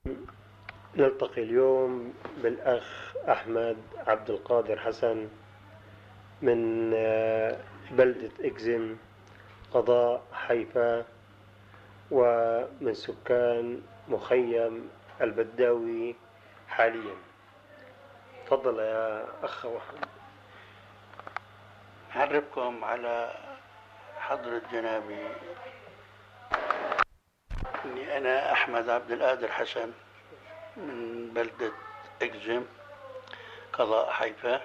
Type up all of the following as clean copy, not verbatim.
نلتقي اليوم بالأخ أحمد عبد القادر حسن من بلدة إكزم قضاء حيفا، ومن سكان مخيم البداوي حاليا. تفضل يا أخ أحمد. أعرفكم على حضرة جنابي إني أنا أحمد عبد القادر حسن من بلدة إكزم قضاء حيفا.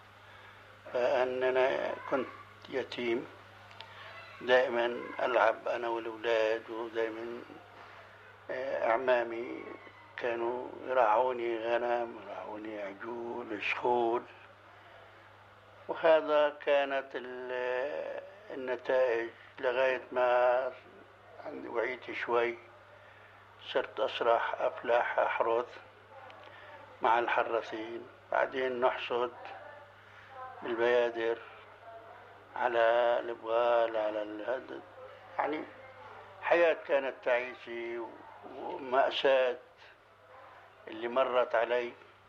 فأننا كنت يتيم، دائما ألعب أنا والأولاد، ودائما أعمامي كانوا يرعوني غنم، يرعوني عجول، شخول، وهذا كانت النتائج لغاية ما وعيت شوي، صرت أسرح أفلح أحرث مع الحراثين، بعدين نحصد بالبيادر على البغال، على الهدد. يعني حياة كانت تعيسي ومأساة اللي مرت علي.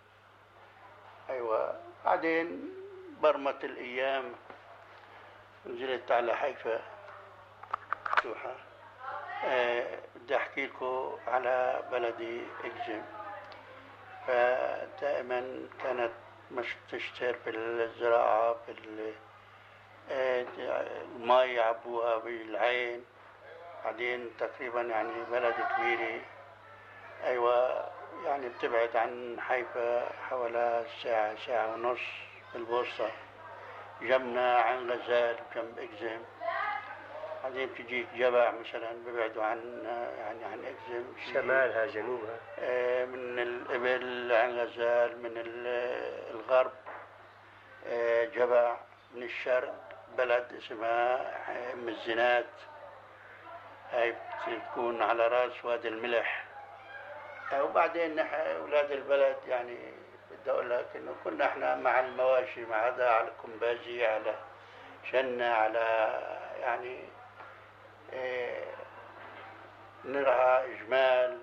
أيوة، بعدين برمت الأيام، نزلت على حيفا توحى. بدي أحكي لكم على بلدي إكزم. فدائما كانت مش تشتهر بالزراعة، الماء يعبوها بالعين. بعدين تقريبا يعني بلد كبيرة، أيوة، يعني بتبعد عن حيفا حوالي ساعة، ساعة ونص بالبوسطة. جنبنا عن غزال جنب إكزم، بعدين بتجيك جبع مثلا ببعدوا عن يعني عن إكزم، شمالها جنوبها. من الإبل عن غزال، من الغرب جبع، من الشرق بلد اسمها أم الزنات، هاي بتكون على رأس وادي الملح. وبعدين أولاد البلد يعني بدي أقول لك إنه كنا إحنا مع المواشي، مع هذا، على كمبازي، على شنة، على يعني نرعى جمال،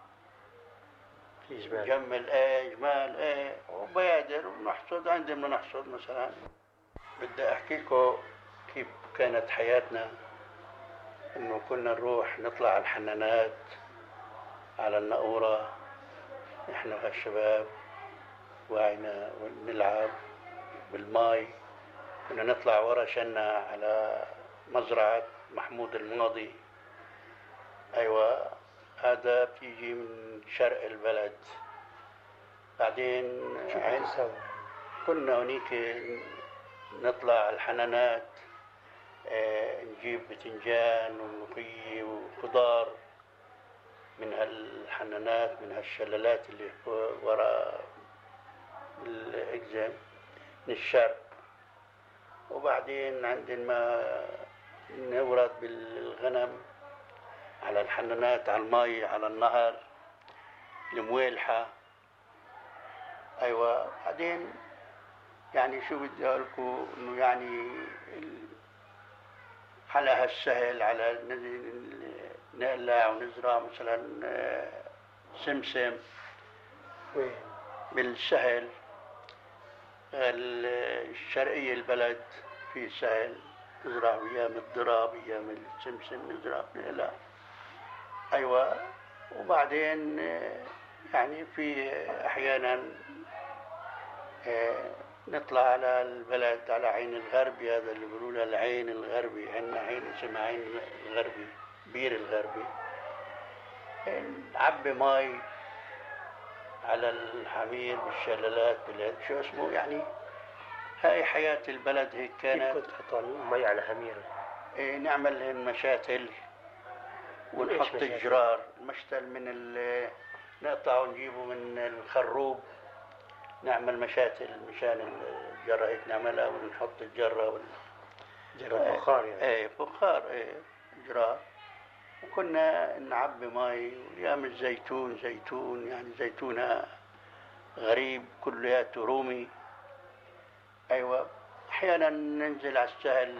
نجمل جمال وبيادر، ونحصد عندما نحصد مثلا. بدي أحكي لكم كيف كانت حياتنا. إنه كنا نروح نطلع على الحنانات، على النقورة، إحنا والشباب وعينا ونلعب بالماي. كنا نطلع ورا شنا على مزرعة محمود الماضي. أيوة، هذا بتيجي من شرق البلد. بعدين كنا هنيك نطلع على الحنانات، نجيب بتنجان وملوخية وخضار من هالحنانات، من هالشلالات اللي وراء الإكزام من الشرق. وبعدين عندما نورد بالغنم على الحنانات، على المي، على النهر المويلحة. أيوة، بعدين يعني شو بدي أقولكم، إنه يعني على هالسهل، على نقلع ونزرع مثلا سمسم بالسهل. الشرقية البلد في سهل نزرع، أيام الذرة، أيام السمسم نزرع نقلع. أيوة، وبعدين يعني في أحيانا نطلع على البلد، على عين الغربي، هذا اللي بيقولوا له العين الغربي، عندنا عين اسمها عين الغربي، بير الغربي. نعبي ماي على الحمير بالشلالات شو اسمه يعني. هاي حياة البلد هيك كانت. كيف كنت تحط المي على حمير؟ نعمل لهم مشاتل ونحط الجرار. المشتل نقطعه ونجيبه من الخروب، نعمل مشاتل مشان الجرة هيك نعملها، ونحط الجرة جرة فخار يعني. فخار، جرار. وكنا نعبي ماي، وأيام الزيتون، زيتون يعني زيتونة غريب كلياته رومي. أيوة، أحيانا ننزل على السهل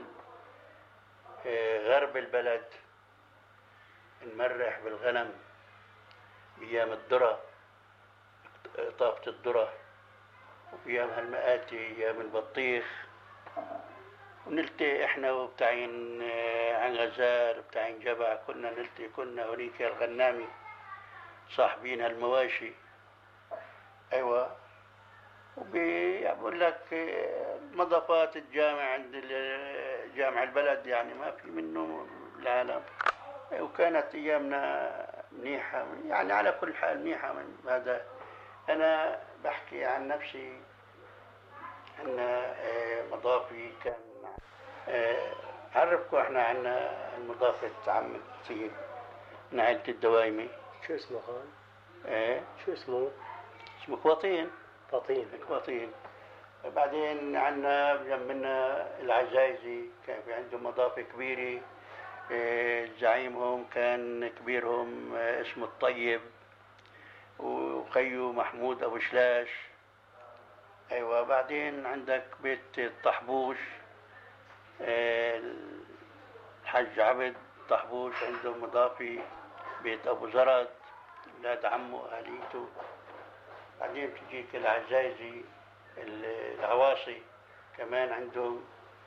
غرب البلد، نمرح بالغنم بأيام الذرة، طافة الذرة، وبأيام هالمآتي، أيام البطيخ. ونلتقي إحنا وبتاعين عن غزال وبتاعين جبع، كنا نلتقي، كنا هونيك الغنامي صاحبين هالمواشي. أيوة. وبقول لك مضافات الجامع عند جامع البلد يعني ما في منه العالم. وكانت أيامنا منيحة يعني، على كل حال منيحة. من هذا أنا بحكي عن نفسي أن مضافي كان. عرفكم إحنا عنا المضافة عم سيد من عائلة الدوايمي. شو اسمه خان؟ شو اسمه؟ اسمه كواطين. فطين. بعدين عنا جنبنا العزايزي، كان في عندهم مضافة كبيرة. زعيمهم كان كبيرهم اسمه الطيب، وخيو محمود أبو شلاش. أيوة. بعدين عندك بيت الطحبوش، الحاج عبد طحبوش عنده مضافي، بيت أبو زرد أولاد عمه وأهليته. بعدين بتجيك العزايزي العواصي، كمان عندهم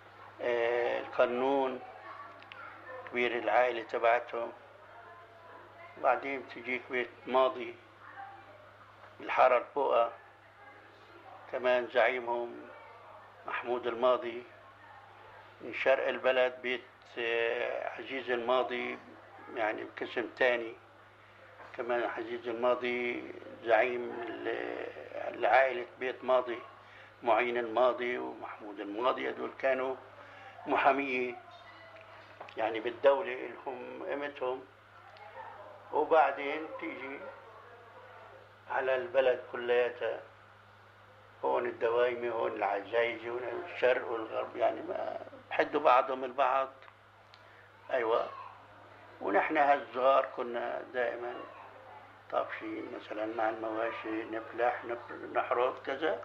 القنون كبير العائلة تبعتهم. بعدين بتجيك بيت ماضي الحارة الفوقة، كمان زعيمهم محمود الماضي. من شرق البلد بيت عزيز الماضي، يعني بقسم تاني، كمان عزيز الماضي زعيم العائلة بيت ماضي، معين الماضي ومحمود الماضي. هذول كانوا محامية يعني بالدولة لهم قيمتهم. وبعدين تيجي على البلد كلياتها، هون الدوايمي، هون العزايزي، هون الشرق والغرب، يعني ما بحدوا بعضهم البعض. أيوة. ونحن هالصغار كنا دائما طافشين مثلا مع المواشي، نفلح نحرث كذا.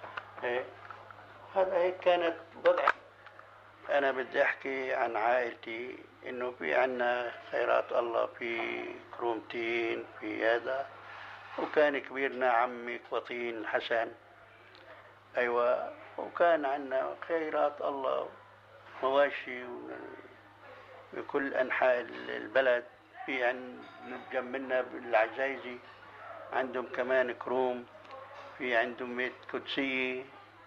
هذا هيك كانت وضع. أنا بدي أحكي عن عائلتي، إنه في عنا خيرات الله، في كرومتين، في هذا. وكان كبيرنا عمي كوطين الحسن. أيوة. وكان عنا خيرات الله، مواشي بكل أنحاء البلد. في جنبنا بالعزايزي عندهم كمان كروم، في عندهم بيت قدسية.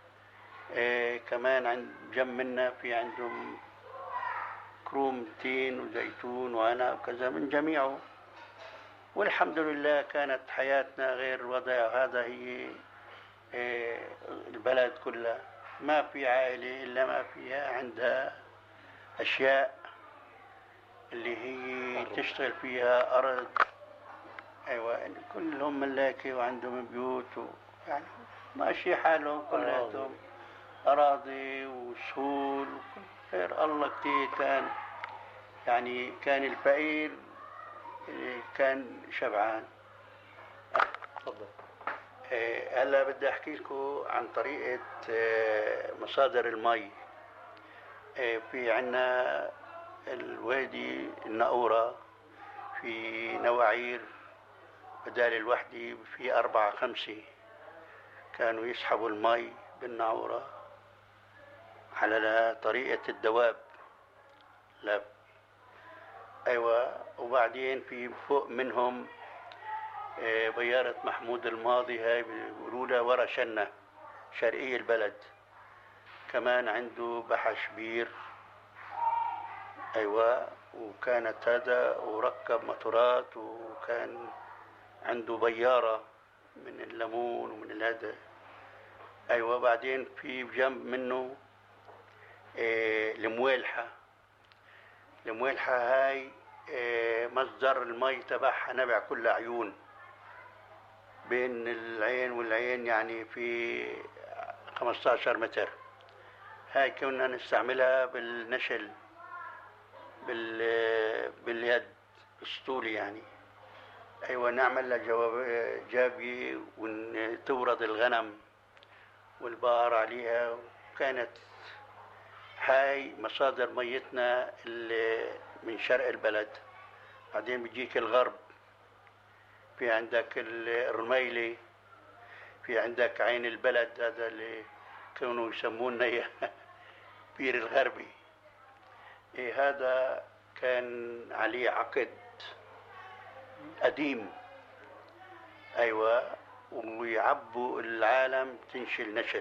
كمان جنبنا في عندهم كروم تين وزيتون وعنب وكذا من جميعه. والحمد لله كانت حياتنا غير الوضع هذا. هي البلد كلها ما في عائلة إلا ما فيها عندها أشياء اللي هي تشتغل فيها أرض. أيوة. كلهم ملاكي وعندهم بيوت يعني ماشي حالهم كلهم أراضي وسهول. خير الله كتير كان، يعني كان الفقير كان شبعان. تفضل. هلا بدي أحكي لكم عن طريقة مصادر المي. في عنا الوادي الناقورة، في نواعير بدال الوحدة في 4 5 كانوا يسحبوا المي بالناقورة على طريقة الدواب. لا. أيوة. وبعدين في فوق منهم بيارة محمود الماضي، هاي بيقولوا لها ورا شنة شرقية البلد. كمان عنده بحش بير. أيوة. وكانت هذا وركب موتورات، وكان عنده بيارة من الليمون ومن الهذا. أيوة. بعدين في جنب منه المويلحة. المويلحة هاي مصدر المي تبعها نبع كل عيون، بين العين والعين يعني في 15 متر. هاي كنا نستعملها بالنشل باليد بالسطول يعني. أيوة. نعمل لها جابية ونتورد الغنم والبقر عليها. وكانت هاي مصادر ميتنا اللي من شرق البلد. بعدين بيجيك الغرب في عندك الرميلي، في عندك عين البلد، هذا اللي كانوا يسمونه بير الغربي. إيه هذا كان عليه عقد قديم. أيوة، ويعبوا العالم تنشل نشل،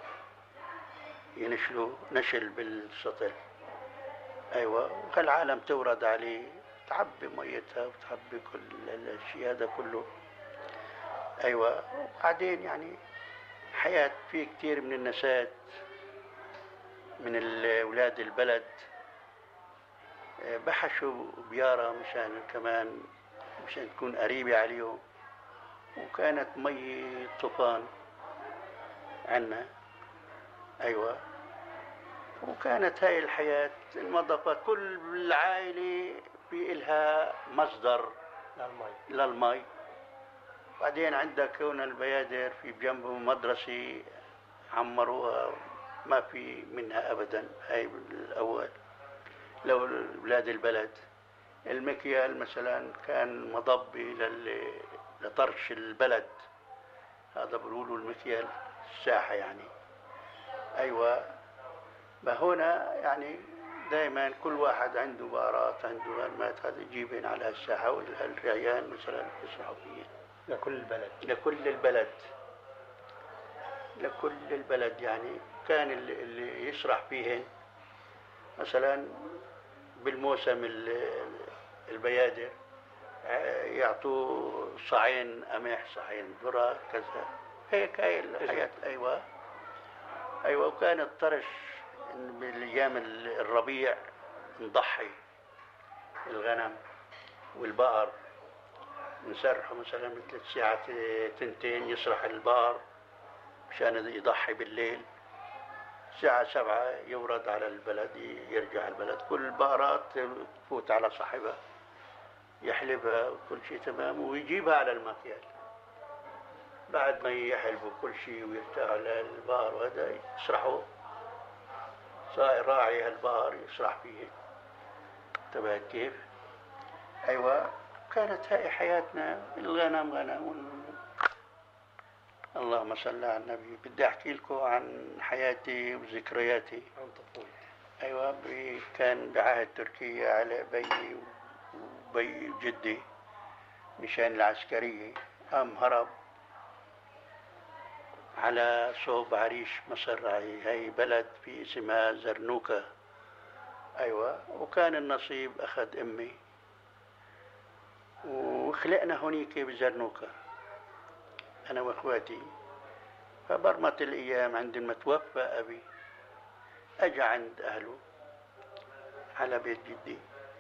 ينشلوا نشل بالسطل. أيوة، والعالم تورد عليه، تعبي ميتها وتعبي كل الشيء هذا كله. أيوة، وبعدين يعني حياة في كتير من النسات من أولاد البلد بحشوا بيارة مشان كمان مشان تكون قريبة عليهم، وكانت مي طوفان عنا. أيوة، وكانت هاي الحياة المضبة، كل عائلة في إلها مصدر للمي. بعدين عندك هنا البيادر في جنبهم مدرسة عمروها، ما في منها أبدا. هاي الأول لو أولاد البلد. المكيال مثلا كان مضبي لطرش البلد، هذا بيقولوا المكيال الساحة يعني. أيوة، ما هنا يعني دائما كل واحد عنده بارات، عنده غنمات، هذا يجيبين على الساحة، والرعيان مثلا يسرحوا فيه. لكل البلد، لكل البلد، لكل البلد يعني. كان اللي يسرح فيهن مثلا بالموسم البيادر يعطوا صاعين قمح، صاعين ذرة، كذا. هيك هاي الحياة. أيوة. أيوة، وكان الطرش بالأيام الربيع نضحي الغنم والبقر، نسرحه مثلا مثل الساعة 2 يسرح البقر مشان يضحي بالليل. الساعة 7 يورد على البلد، يرجع البلد، كل البقرات تفوت على صاحبها يحلبها وكل شيء تمام، ويجيبها على المكيال. بعد ما يحلبوا كل شيء ويرتاح على البقر، وهذا يسرحوا، صاير راعي هالبقر يسرح فيه. انتبهت كيف؟ أيوة، كانت هاي حياتنا، الغنم غنم. اللهم صل على النبي. بدي أحكي لكم عن حياتي وذكرياتي عن طفولتي. أيوة، كان بعهد تركيا على بي وبي جدي مشان العسكرية، قام هرب على صوب عريش مصر. هاي بلد في اسمها زرنوكة. أيوة، وكان النصيب أخذ أمي وخلقنا هونيك بزرنوكة أنا وإخواتي. فبرمت الأيام عندما توفى أبي، أجا عند أهله على بيت جدي،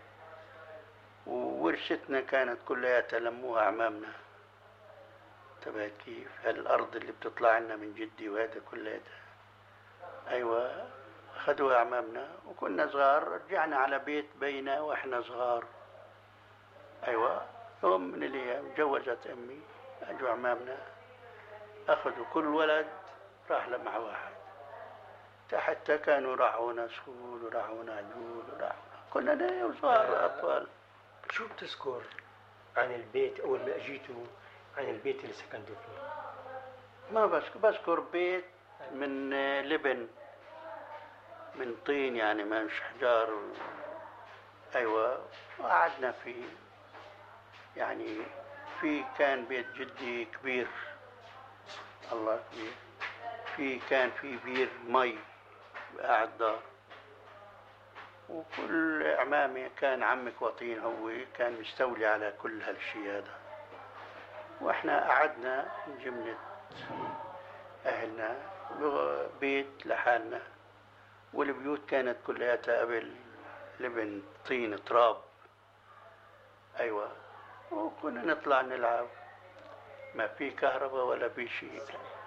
وورثتنا كانت كلها تلموها أعمامنا. انتبهت كيف؟ هالأرض اللي بتطلع لنا من جدي وهذا كلها. أيوة، أخذوها أعمامنا وكنا صغار. رجعنا على بيت بينا وإحنا صغار. أيوة، يوم من الأيام جوزت أمي، أجوا أعمامنا أخذوا كل ولد راح مع واحد، حتى كانوا راعونا سهول وراعونا عجول وراعونا، كنا صغار أطفال. شو بتذكر عن البيت أول ما أجيتوا، عن البيت اللي سكنتوا فيه؟ ما بذكر بيت من لبن، من طين يعني، ما مش حجار. أيوة، وقعدنا فيه يعني. كان بيت جدي كبير، الله كبير. كان في بير مي قاعد دار، وكل أعمامي كان عمك وطين هو كان مستولي على كل هالشي هذا. وإحنا قعدنا جملة أهلنا بيت لحالنا، والبيوت كانت كلها قبل لبن طين تراب. أيوة، وكنا نطلع نلعب، ما في كهرباء ولا في شيء.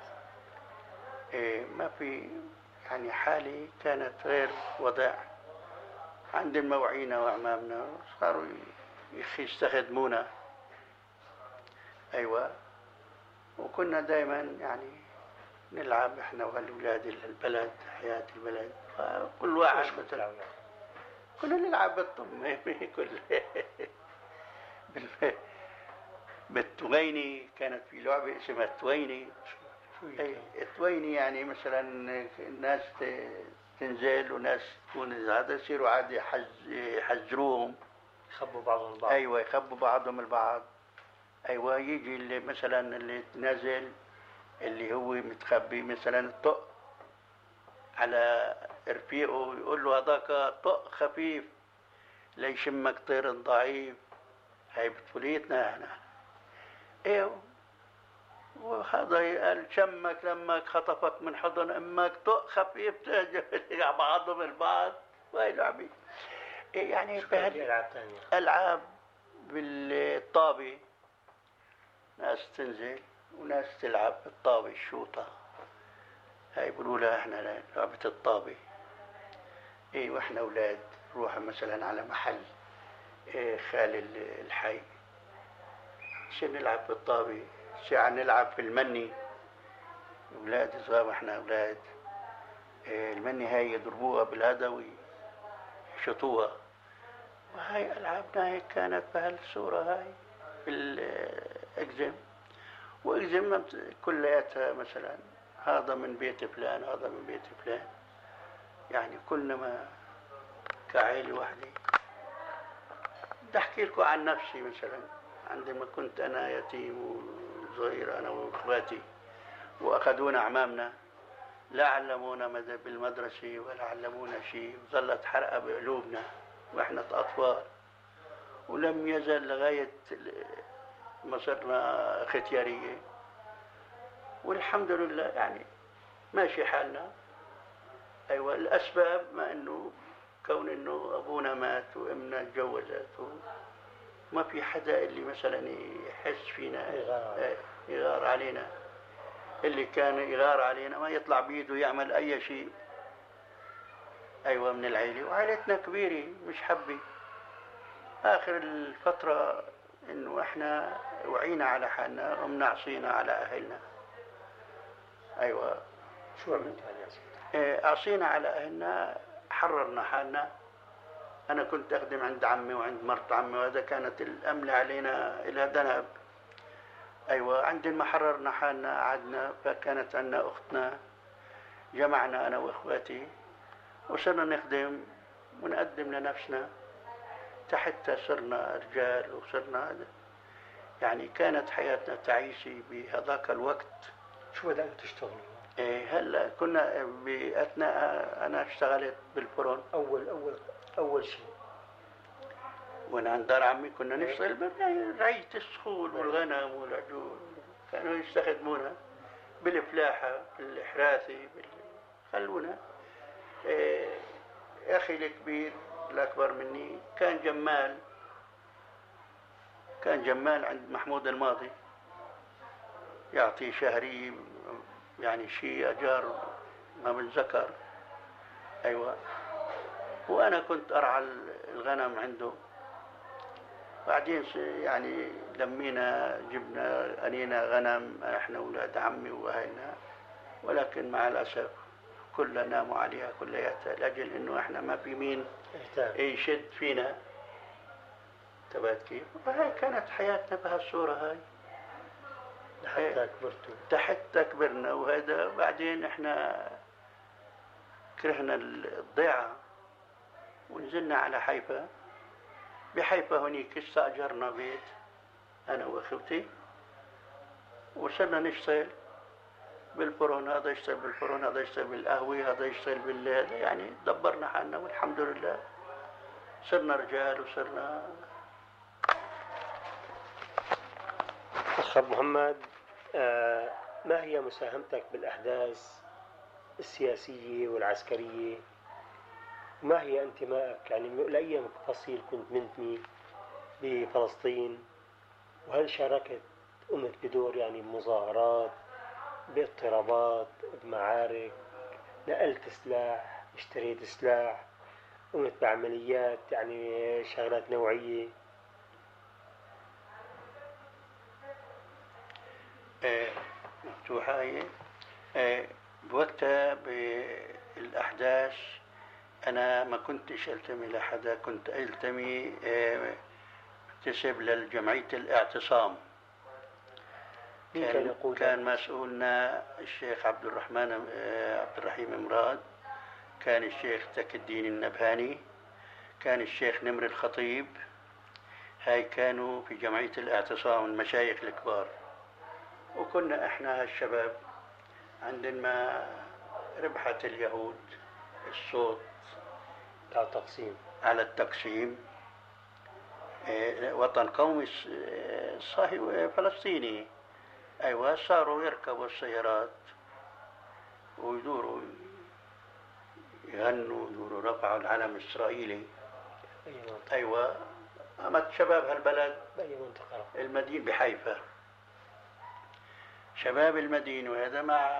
إيه، ما في يعني. حالي كانت غير وضع عند الموعينة وأعمامنا، صاروا يستخدمونا. أيوة، وكنا دائما يعني نلعب إحنا والأولاد البلد، حياة البلد. كل واحد مثلا كنا نلعب بالطم كل بالتويني كانت في لعبة اسمها التويني. شو هي أي كانت؟ التويني يعني مثلا ناس تنزل وناس تكون هذا يصيروا عادي يحذروهم. يخبوا بعضهم البعض. ايوه يخبوا بعضهم البعض. ايوه يجي اللي مثلا اللي نازل اللي هو متخبي مثلا طق على رفيقه يقول له هذاك طق خفيف ليشمك طير ضعيف. هاي بطوليتنا احنا. ايوه وهذا قال شمك لمك خطفك من حضن امك طق خفيف بعضهم البعض. وهي لعبة يعني شو كان في ألعاب ثانية؟ ألعاب بالطابة. ناس تنزل وناس تلعب بالطابة الشوطة. هاي بيقولوا لها احنا لعبة الطابة. ايه واحنا اولاد نروح مثلا على محل إيه خال الحي عشان نلعب بالطابة. ساعة نلعب في المني اولاد صغار واحنا اولاد. إيه المني هاي يضربوها بالهذا ويشطوها. وهاي ألعابنا هيك كانت بهالصورة هاي بالأجزم. وأجزم كلياتها مثلا هذا من بيت فلان هذا من بيت فلان. يعني كلنا ما كعائلة واحدة. بدي أحكي لكم عن نفسي مثلا. عندما كنت أنا يتيم وصغير أنا وإخواتي وأخذونا أعمامنا لا علمونا بالمدرسة ولا علمونا شيء وظلت حرقة بقلوبنا وإحنا أطفال. ولم يزل لغاية ما صرنا ختيارية. والحمد لله يعني ماشي حالنا. أيوة الأسباب ما إنه كون إنه أبونا مات وأمنا تجوزت ما في حدا اللي مثلا يحس فينا يغار علينا. اللي كان يغار علينا ما يطلع بيده يعمل أي شيء. أيوة من العيلة وعائلتنا كبيرة مش حبة. آخر الفترة إنه إحنا وعينا على حالنا ومنعصينا على أهلنا. أيوة شو عملت هذا؟ عصينا على أهلنا حررنا حالنا. أنا كنت أخدم عند عمي وعند مرت عمي وهذا كانت الأملة علينا إلى ذنب. أيوة عند ما حررنا حالنا قعدنا فكانت عندنا أختنا جمعنا أنا وإخواتي وصرنا نخدم ونقدم لنفسنا. حتى صرنا رجال وصرنا هذا. يعني كانت حياتنا تعيشي بهذاك الوقت. شو بدأت تشتغلوا؟ هلا كنا بأثناء أنا اشتغلت بالفرن. أول شيء وأنا عند دار عمي كنا نشتغل رعية الصخول والغنم والعجول. كانوا يستخدمونا بالفلاحة بالإحراثة خلونا. أخي الكبير الأكبر مني كان جمال عند محمود الماضي يعطي شهري يعني شيء أجار ما بنذكر. أيوة وأنا كنت أرعى الغنم عنده. بعدين يعني لمينا جبنا أنينا غنم إحنا أولاد عمي وأهلنا. ولكن مع الأسف كلنا ناموا عليها كلياتها لأجل إنه إحنا ما في مين يشد فينا. تبعت كيف؟ وهي كانت حياتنا بهالصورة هاي حتى كبرنا. وهذا بعدين إحنا كرهنا الضيعة ونزلنا على حيفا. بحيفا هنيك استأجرنا بيت أنا وأخوتي وصرنا نشتغل بالفرن. هذا يشتغل بالفرن هذا يشتغل بالقهوة هذا يشتغل بالهذا. يعني دبرنا حالنا والحمد لله صرنا رجال وصرنا. أخ محمد، ما هي مساهمتك بالأحداث السياسية والعسكرية؟ ما هي انتمائك يعني لأي فصيل كنت منتمي بفلسطين؟ وهل شاركت قمت بدور يعني بمظاهرات باضطرابات بمعارك نقلت سلاح اشتريت سلاح قمت بعمليات يعني شغلات نوعية؟ مفتوحة هي. بوقتها بالأحداث أنا ما كنتش ألتمي لحدا. كنت ألتمي انتسب للجمعية الاعتصام مين كان يقود؟ كان مسؤولنا الشيخ عبد الرحيم مراد، كان الشيخ تكي الدين النبهاني، كان الشيخ نمر الخطيب. هاي كانوا في جمعية الاعتصام المشايخ الكبار. وكنا احنا هالشباب عندما ربحت اليهود الصوت على التقسيم، وطن قومي صهيوني فلسطيني، أيوة، صاروا يركبوا السيارات ويدوروا يغنوا، يدوروا رفعوا العلم الإسرائيلي. أيوة، أمت شباب هالبلد المدينة بحيفا، شباب المدينة، وهذا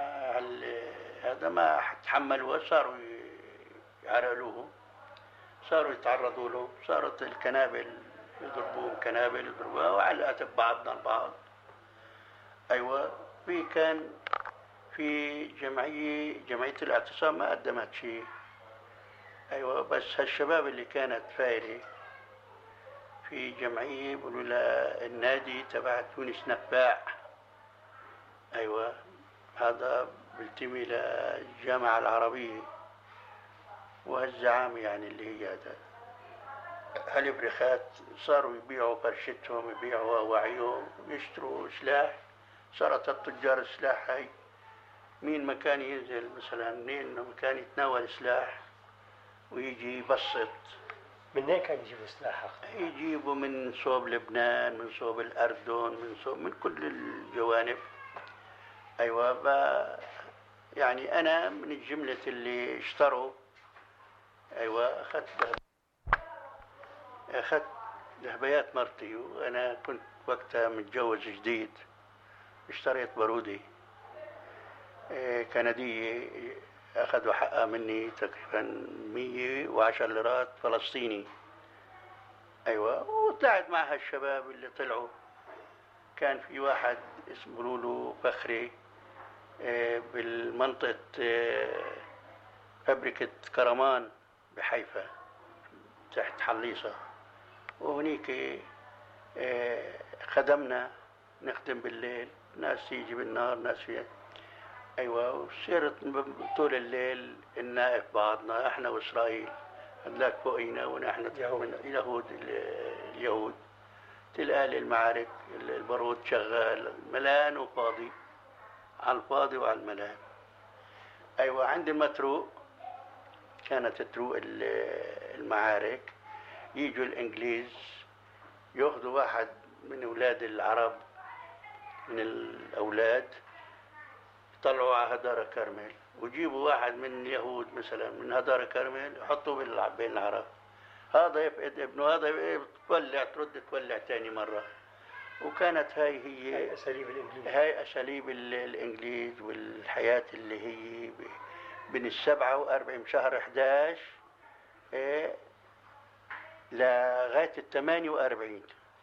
ما تحملوا، صاروا يعرقلوه، صاروا يتعرضوا له، صارت الكنابل يضربوها وعلقت ببعضنا البعض. أيوة، كان في جمعية الاعتصام ما قدمت شيء. أيوة، بس هالشباب اللي كانت فايرة في جمعية يقولوا لها النادي تبع تونس نباع. أيوة، هذا بينتمي للجامعة العربية، وهالزعامة يعني اللي هي هالبريخات صاروا يبيعوا فرشتهم، يبيعوا وعيهم، يشتروا سلاح. صارت التجار السلاح هاي مين ما كان ينزل مثلا، منين ما كان يتناول سلاح ويجي يبسط. من وين كان يجيبوا سلاح؟ يجيبوا من صوب لبنان، من صوب الأردن، من كل الجوانب. أيوة، يعني أنا من الجملة اللي اشتروا. أيوة، أخذت ذهبيات مرتي، وأنا كنت وقتها متجوز جديد. اشتريت بارودة كندية، أخذوا حقها مني تقريبا 110 ليرات فلسطيني. أيوة، وطلعت مع هالشباب اللي طلعوا. كان في واحد اسمه لولو فخري بالمنطقة فابريكة كرمان بحيفا تحت حليصة، وهنيك خدمنا نخدم بالليل، ناس تيجي بالنهار، ناس فيها. أيوة، وصيرت طول الليل نناقف بعضنا احنا وإسرائيل، هذاك فوقينا ونحن اليهود. تلقى المعارك، البارود شغال ملان وفاضي، على الفاضي وعلى الملان. أيوة، عند المتروق كانت تروق المعارك، يجوا الإنجليز يأخذوا واحد من أولاد العرب، من الأولاد يطلعوا على هدارة كرمل، ويجيبوا واحد من اليهود مثلا من هدارة كرمل يحطوه بين العرب. هذا يفقد ابنه، هذا تولع، ترد تولع تاني مرة. وكانت هاي أساليب الإنجليز والحياة اللي هي بين 47 شهر 11 لغاية 48.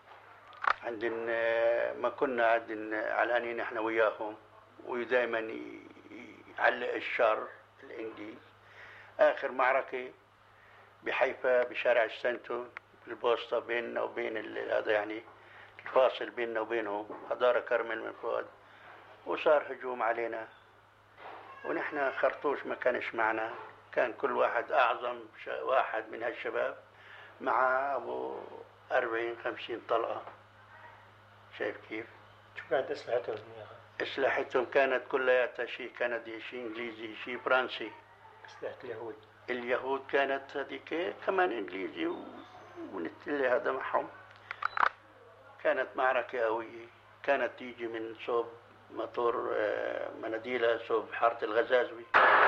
عندنا ما كنا علانين احنا وياهم، ودائما يعلق الشر الإنجليز. آخر معركة بحيفا بشارع السنتون البوسطة بيننا وبين هذا، يعني الفاصل بيننا وبينهم هدارة كرمل من فوق، وصار هجوم علينا، ونحن خرطوش ما كانش معنا. كان كل واحد أعظم واحد من هالشباب مع أبو 40-50 طلقة. شايف كيف؟ شو كانت أسلحتهم؟ أسلحتهم كانت كلها شيء كندي، شيء إنجليزي، شيء فرنسي. أسلحة اليهود كانت هذيك كمان إنجليزي ونتلي هذا معهم. كانت معركة قوية، كانت تيجي من صوب مطور مناديلة، صوب حارة الغزازوي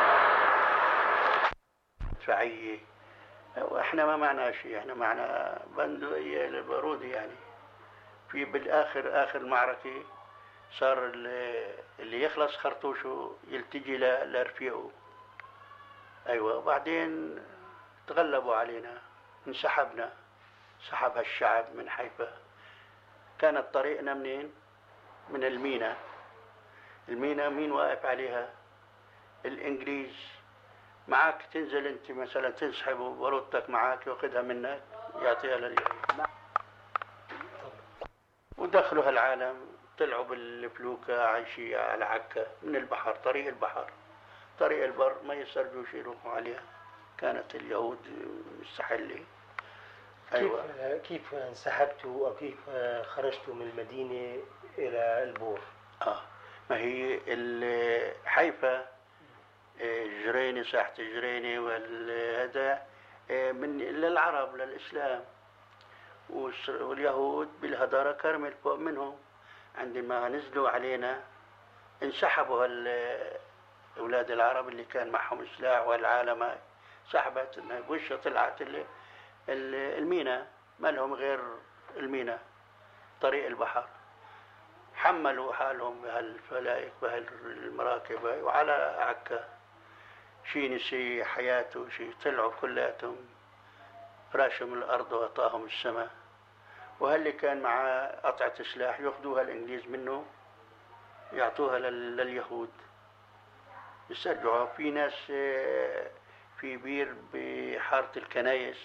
دفاعية. واحنا ما معنا شيء، احنا معنا بندقية للبارودة يعني. في بالآخر آخر معركة صار اللي يخلص خرطوشه يلتجي لرفيقه. أيوة، وبعدين تغلبوا علينا، انسحبنا، سحب هالشعب من حيفا. كانت طريقنا منين؟ من المينا. مين واقف عليها؟ الإنجليز. معك تنزل انت مثلا تنسحب ورودتك معك، ياخذها منك يعطيها لليهود. ودخلوا هالعالم طلعوا بالفلوكة عايشين على عكا من البحر، طريق البحر، طريق البر ما يسترجوش يروحوا عليها، كانت اليهود مستحلة. كيف أيوة. كيف انسحبتوا أو كيف خرجتوا من المدينة إلى البور؟ ما هي حيفا جرينة، ساحة جرينة وهذا من للعرب للإسلام، واليهود بالهدارة كرمل فوق منهم. عندما نزلوا علينا انسحبوا أولاد العرب اللي كان معهم سلاح، والعالم سحبت وش طلعت المينا، ما لهم غير المينا طريق البحر، حملوا حالهم بهالفلائك بهالمراكب وعلى عكا. شي نسي حياته شي طلعوا كلاتهم راشوا من الأرض وأطاهم السماء. وهاللي كان معاه قطعة سلاح يأخذوها الإنجليز منه يعطوها لليهود يسترجعوا. في ناس في بير بحارة الكنايس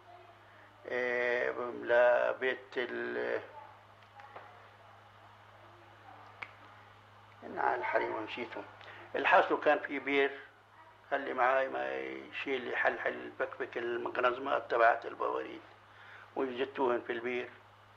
لبيت على الحريم ونسيته. الحاصل كان في بير، اللي معاي ما يشيل يحلحل بكبك المقناطيسات تبعت البواريد ويجتوهن في البير،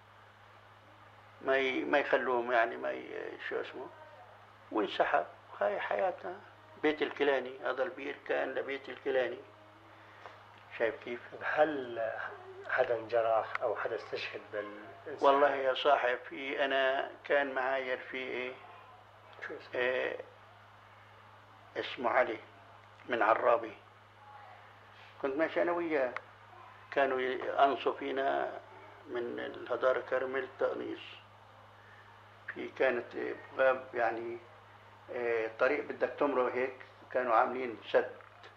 ما يخلوهم يعني ما شو اسمه، وانسحب. هاي حياتنا. بيت الكيلاني، هذا البير كان لبيت الكيلاني. شايف كيف؟ هل حدا انجرح أو حدا استشهد والله يا صاحب، في أنا كان معاي رفيقي شو اسمه؟ اسمه علي من عرابي، كنت ماشي أنا وياه، كانوا أنصوا فينا من الهدار كرمل تأنيس. في كانت باب يعني طريق بدك تمره هيك، كانوا عاملين سد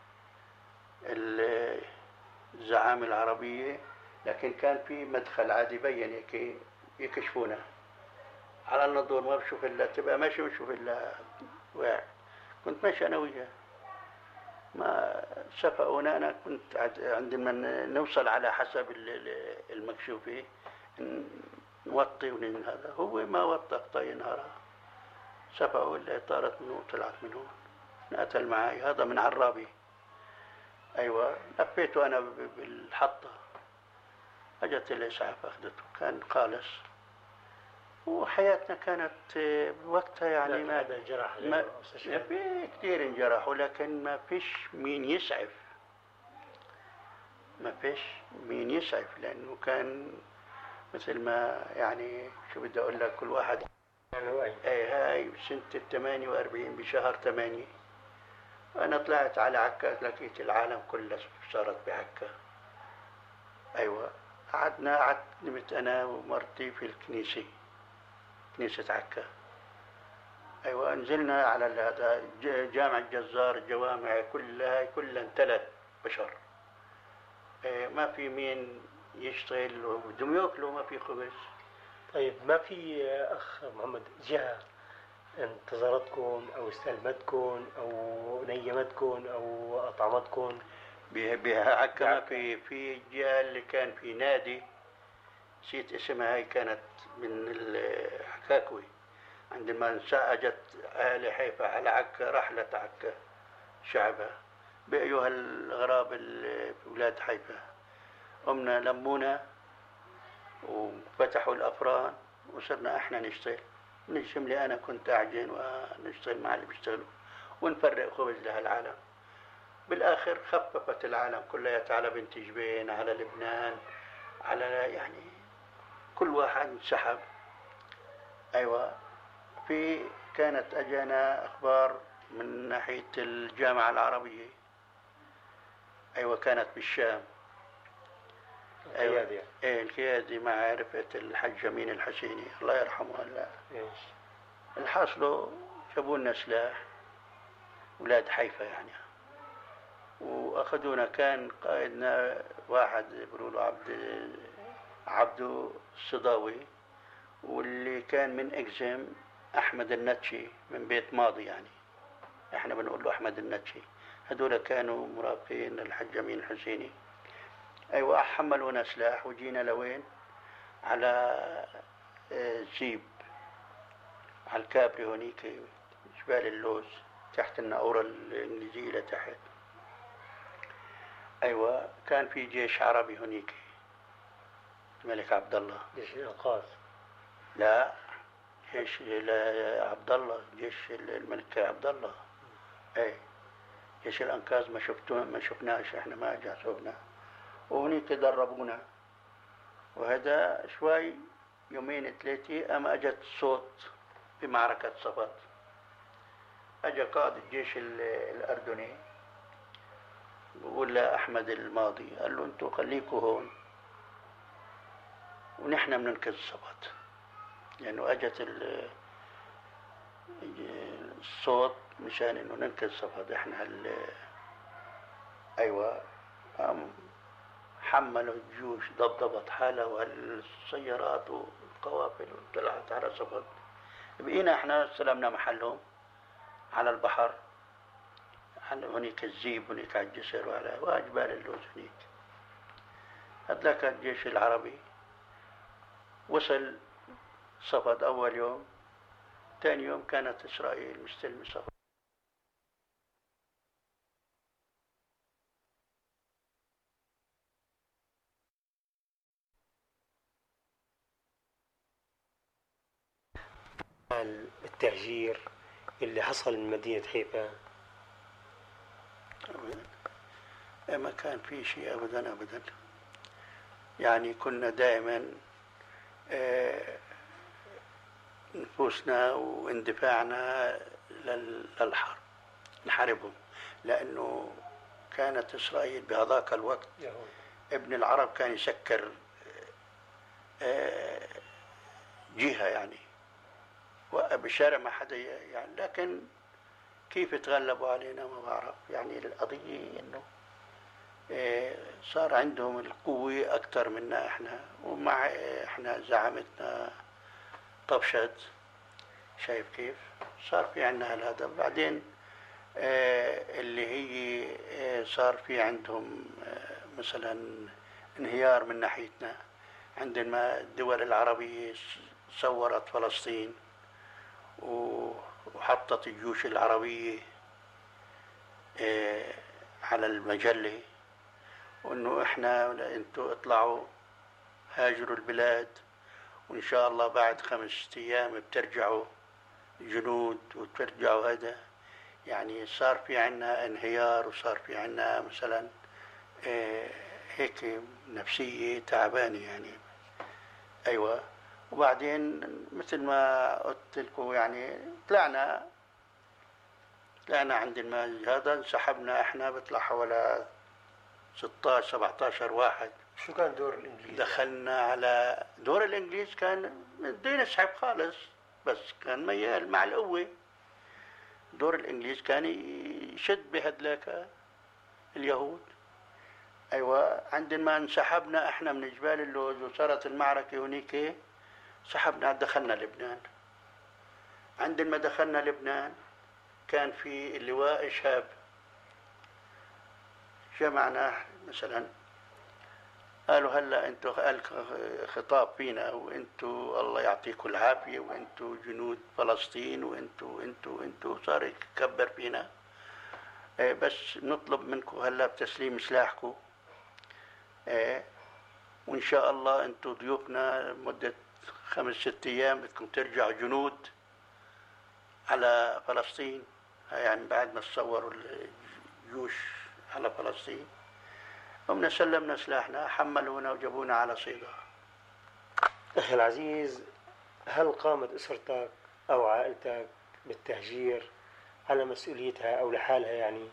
الزعامة العربية، لكن كان في مدخل عادي بين هيك يكشفونا على النظور، ما بشوف إلا تبقى ماشي بشوف إلا واحد. كنت ماشي أنا وياه، ما سفقونا. أنا كنت عندما نوصل على حسب المكشوفة نوطي هذا، هو ما وطى قطعي نهارها، سفقوا اللي طارت منه وطلعت منه، نقتل معي. هذا من عرابي. أيوة، لفيته أنا بالحطة، أجت الإسعاف أخذته، كان خالص. وحياتنا كانت بوقتها يعني ما انجرح في كثير انجرحوا، لكن ما فيش مين يسعف، ما فيش مين يسعف، لأنه كان مثل ما يعني شو بدي أقول لك، كل واحد هاي بسنة 48 بشهر 8 أنا طلعت على عكا، لقيت العالم كله صارت بعكا. أيوة، قعدت نمت أنا ومرتي في الكنيسة، كنيسة عكا. أيوة، نزلنا على هذا جامع الجزار، الجوامع كلها امتلت بشر، ما في مين يشتغل وبدهم ياكلوا، ما في خبز. طيب، ما في أخ محمد جهة انتظرتكم أو استلمتكم أو نيمتكم أو أطعمتكم؟ بها عكا ما في جهة اللي كان في نادي، نسيت اسمها، هاي كانت من الحكاكوي. عندما انسأجت أهل حيفا على عكا، رحلة عكا شعبها بأيها الغراب أولاد حيفا، قمنا لمونا وفتحوا الأفران وصرنا احنا نشتغل. من الجملة أنا كنت أعجن ونشتغل مع اللي بيشتغلوا ونفرق خبز لهالعالم. بالآخر خففت العالم كلها على بنت جبين، على لبنان، على يعني كل واحد انسحب. أيوة، في كانت أجانا أخبار من ناحية الجامعة العربية. أيوة، كانت بالشام. أيوة، القيادي معرفة الحج أمين الحسيني الله يرحمه. هلا الحاصل جابوا لنا سلاح ولاد حيفا يعني، وأخذونا. كان قائدنا واحد بيقولوا له عبدو الصداوي، واللي كان من إكزم أحمد النتشي من بيت ماضي، يعني إحنا بنقول له أحمد النتشي. هذول كانوا مرافقين الحج أمين الحسيني. أيوة، حملونا سلاح وجينا لوين؟ على زيب. على الكابري هونيك، جبال اللوز تحت الناورة الإنجليزية لتحت. أيوة، كان في جيش عربي هونيك، الملك عبد الله. جيش الإنقاذ؟ لا، جيش عبد الله، جيش الملك عبد الله. اي، جيش الانقاذ ما شفناش احنا، ما جاسونا، وهنيك دربونا. وهذا شوي يومين ثلاثة أما أجت صوت بمعركة صفد. أجا قائد الجيش الأردني بقول لأحمد الماضي، قال له أنتوا خليكوا هون ونحن بننقذ صفد، لأنه يعني أجت الصوت مشان إنه ننقذ صفد. إحنا أيوة، حملوا الجيوش، ضبضبت حالها والسيارات والقوافل وطلعت على صفد. بقينا إحنا استلمنا محلهم على البحر، هنيك الزيب، هنيك على الجسر وعلى جبال اللوز هنيك. هذاك الجيش العربي وصل صفد أول يوم، ثاني يوم كانت إسرائيل مستلمة صفد. التهجير اللي حصل من مدينة حيفا؟ ما كان في شيء أبدا أبدا، يعني كنا دائما نفوسنا واندفاعنا للحرب، نحاربهم، لأنه كانت إسرائيل بهذاك الوقت ابن العرب كان يسكر جهة، يعني بالشارع ما حدا يعني. لكن كيف تغلبوا علينا ما بعرف. يعني القضية إنه صار عندهم القوة أكثر منا إحنا، ومع إحنا زعمتنا طبشت، شايف كيف صار في عندنا هذا. بعدين اللي هي صار في عندهم مثلا انهيار من ناحيتنا، عندما الدول العربية صورت فلسطين وحطت الجيوش العربية على المجلة، وإنه إحنا أنتوا اطلعوا هاجروا البلاد، وإن شاء الله بعد 5 أيام بترجعوا جنود وترجعوا. هذا يعني صار في عنا انهيار، وصار في عنا مثلا هيك نفسية تعبانة يعني. أيوة. وبعدين مثل ما قلت لكم يعني طلعنا عندما هذا انسحبنا. احنا بيطلع حوالي 16 17 واحد. شو كان دور الإنجليز؟ دخلنا على دور الإنجليز، كان بدنا نسحب خالص، بس كان ميال مع القوة. دور الإنجليز كان يشد بهدلاك اليهود. أيوة. عندما انسحبنا احنا من جبال اللوز وصارت المعركة هنيك، سحبنا دخلنا لبنان. عندما دخلنا لبنان كان في اللواء إشهاب، جمعنا مثلا، قالوا هلا انتوا خطاب فينا، وانتوا الله يعطيكم العافية، وانتوا جنود فلسطين، وانتوا صار يكبر فينا. بس نطلب منكم هلا بتسليم سلاحكم، وان شاء الله انتوا ضيوفنا مدة 5 6 أيام بدكم ترجعوا جنود على فلسطين. يعني بعد ما تصوروا الجيوش على فلسطين، قمنا سلمنا سلاحنا، حملونا وجابونا على صيدا. أخي العزيز، هل قامت أسرتك أو عائلتك بالتهجير على مسؤوليتها أو لحالها، يعني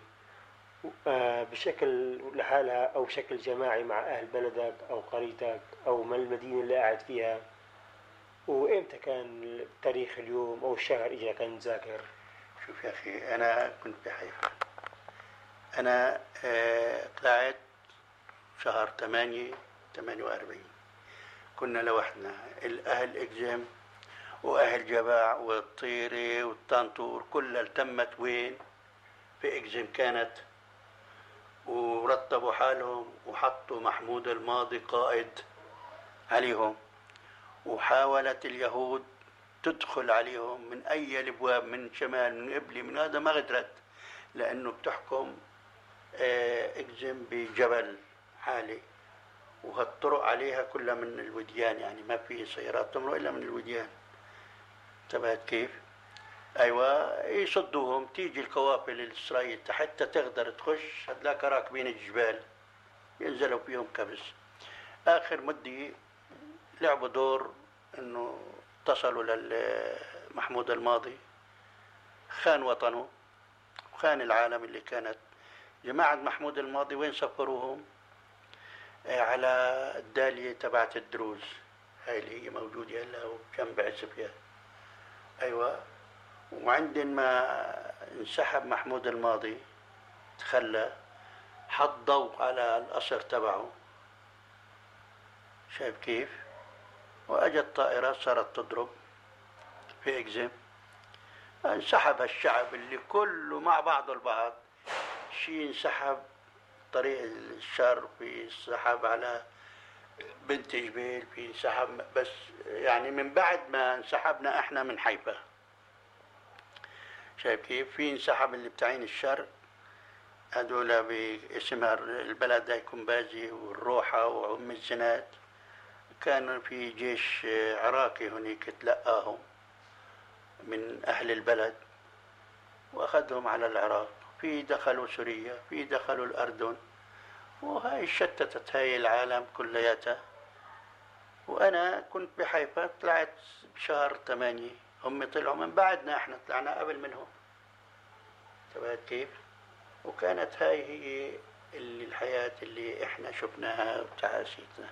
بشكل لحالها أو بشكل جماعي مع أهل بلدك أو قريتك أو من المدينة اللي قاعد فيها؟ وإمتى كان تاريخ اليوم أو الشهر إذا كان ذاكر؟ شوف يا أخي، أنا كنت بحيفا. أنا طلعت شهر 8/48. كنا لوحدنا، الأهل إجزم وأهل جباع والطيرة والطنطور كلها التمت وين؟ في إجزم كانت. ورتبوا حالهم وحطوا محمود الماضي قائد عليهم. وحاولت اليهود تدخل عليهم من أي الأبواب، من شمال من قبلي من هذا، ما قدرت، لأنه بتحكم إجزم بجبل عالي، وهالطرق عليها كلها من الوديان، يعني ما في سيارات تمرق إلا من الوديان. انتبهت كيف؟ أيوة، يصدوهم، تيجي القوافل الإسرائيل حتى تقدر تخش، هتلاقي راكبين الجبال ينزلوا فيهم كبس. آخر مدة لعبوا دور إنه اتصلوا لمحمود الماضي، خان وطنه وخان العالم اللي كانت جماعة محمود الماضي. وين سفروهم؟ على الدالية تبعت الدروز، هاي اللي هي موجودة هلا جنب عسفيان. أيوة، وعندما انسحب محمود الماضي تخلى، حط ضوء على القصر تبعه، شايف كيف؟ وأجت طائرات صارت تضرب في إجزم، انسحب هالشعب اللي كله مع بعضه البعض، شي انسحب طريق الشر، في انسحب على بنت جبيل، في انسحب، بس يعني من بعد ما انسحبنا احنا من حيفا، شايف كيف؟ في انسحب اللي بتاعين الشر، هذول باسمها البلد هاي كومبازي والروحة وأم الزناد. كان في جيش عراقي هناك تلقاهم من أهل البلد وأخذهم على العراق، في دخلوا سوريا، في دخلوا الأردن، وهاي شتتت هاي العالم كلياتها. وأنا كنت بحيفا، طلعت بشهر 8، هم طلعوا من بعدنا، احنا طلعنا قبل منهم. تبعت كيف؟ وكانت هاي هي الحياة اللي احنا شفناها وتعاسيتنا.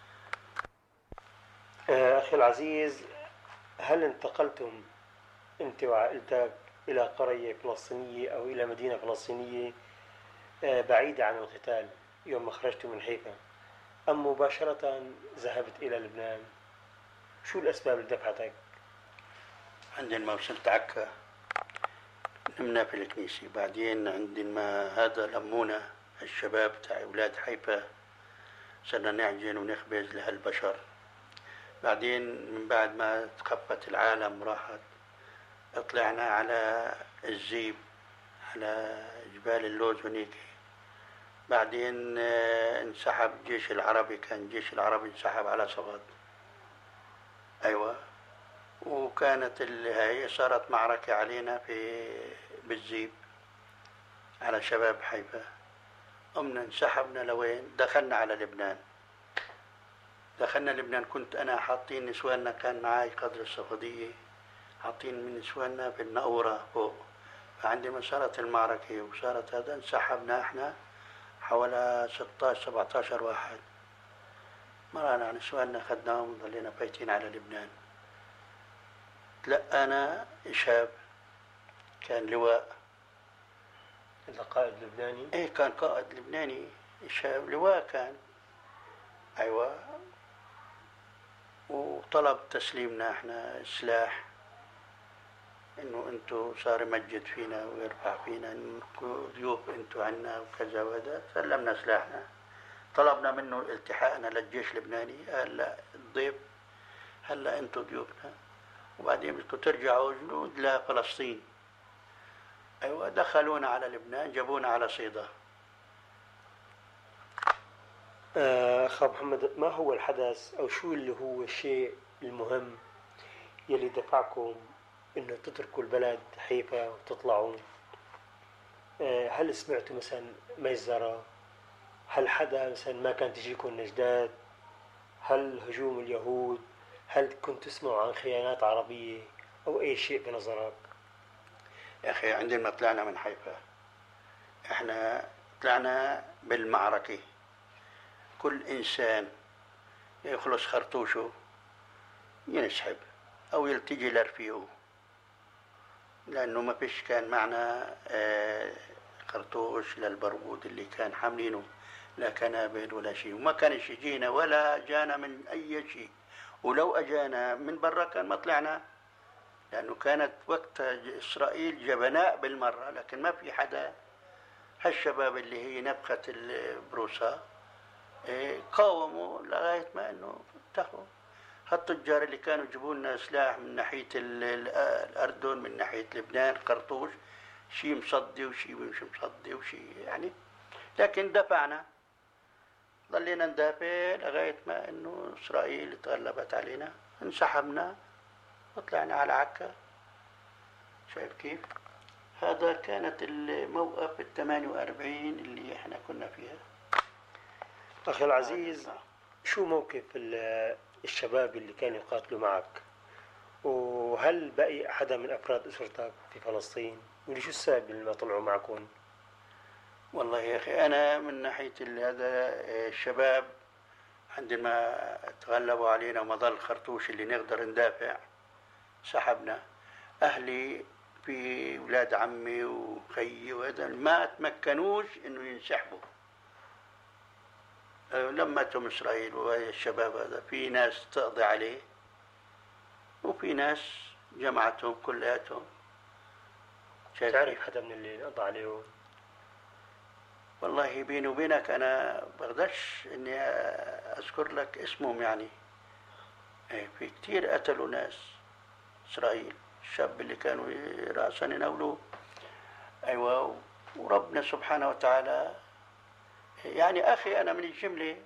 أخي العزيز، هل انتقلتم أنت وعائلتك إلى قرية فلسطينية أو إلى مدينة فلسطينية بعيدة عن القتال يوم ما خرجتم من حيفا، أم مباشرة ذهبت إلى لبنان؟ شو الأسباب اللي دفعتك؟ عندما وصلت عكا نمنا في الكنيسة، بعدين عندما هذا لمونا الشباب تاع أولاد حيفا، صرنا نعجن ونخبز لهالبشر. بعدين من بعد ما تخفت العالم راحت، طلعنا على الزيب، على جبال اللوز هنيك. بعدين انسحب الجيش العربي، كان الجيش العربي انسحب على صفد. أيوة، وكانت هي صارت معركة علينا بالزيب على شباب حيفا. قمنا انسحبنا لوين؟ دخلنا على لبنان. دخلنا لبنان، كنت أنا حاطين نسواننا، كان معي قدر الصفدية، حاطين من نسواننا في النقورة فوق. فعندما صارت المعركة وصارت هذا، انسحبنا احنا حوالي 16-17 واحد، مرأنا نسواننا خدناهم وظلينا بايتين على لبنان. تلقانا شاب كان لواء. القائد لبناني؟ ايه، كان قائد لبناني، شاب لواء كان. ايوه، وطلب تسليمنا احنا السلاح، انه انتو صار يمجد فينا ويرفع فينا، انكم ضيوف انتو عنا وكذا وهذا. سلمنا سلاحنا، طلبنا منه التحاقنا للجيش اللبناني، قال لا، الضيف هلا انتو ضيوفنا، وبعدين بدكم ترجعوا جنود لفلسطين. ايوه، دخلونا على لبنان، جابونا على صيدا. أخ محمد، ما هو الحدث أو شو اللي هو الشيء المهم يلي دفعكم إنه تتركوا البلد حيفا وتطلعوا؟ هل سمعتوا مثلا مجزرة؟ هل حدا مثلا ما كان تجيكم النجدات؟ هل هجوم اليهود؟ هل كنت تسمعوا عن خيانات عربية أو أي شيء بنظرك؟ يا أخي، عندما طلعنا من حيفا احنا طلعنا بالمعركة. كل إنسان يخلص خرطوشه ينسحب أو يلتجي لرفيقه، لأنه ما فيش كان معنا خرطوش للبرغوث اللي كان حاملينه، لا كنابل ولا شيء، وما كانش يجينا ولا جانا من أي شيء. ولو أجانا من برا كان ما طلعنا، لأنه كانت وقت إسرائيل جبناء بالمرة، لكن ما في حدا. هالشباب اللي هي نفخة البروسا قاوموا لغاية ما أنه انتهوا. هالتجار اللي كانوا يجيبوا لنا سلاح من ناحية الأردن، من ناحية لبنان، قرطوج، شيء مصدي وشيء مش مصدي وشيء يعني. لكن دفعنا، ضلينا ندافع لغاية ما إنه إسرائيل تغلبت علينا، انسحبنا وطلعنا على عكا. شايف كيف؟ هذا كانت الموقف 48 اللي احنا كنا فيها. أخي العزيز، شو موقف الشباب اللي كانوا يقاتلوا معك؟ وهل بقي أحدا من أفراد أسرتك في فلسطين؟ وليش السبب اللي ما طلعوا معكم؟ والله يا أخي أنا من ناحية هذا الشباب عندما تغلبوا علينا وما ظل خرطوش اللي نقدر ندافع، سحبنا. أهلي في ولاد عمي وخيي وهذا ما تمكنوش إنه ينسحبوا. لما تم إسرائيل والشباب هذا، في ناس تقضي عليه وفي ناس جمعتهم كلياتهم. تعرف حدا من اللي قضى عليهم؟ والله بيني وبينك أنا بقدرش إني أذكر لك اسمهم يعني. في كتير قتلوا ناس إسرائيل، الشاب اللي كانوا رأسا يناولوه. أيوة، وربنا سبحانه وتعالى يعني. أخي أنا من الجملة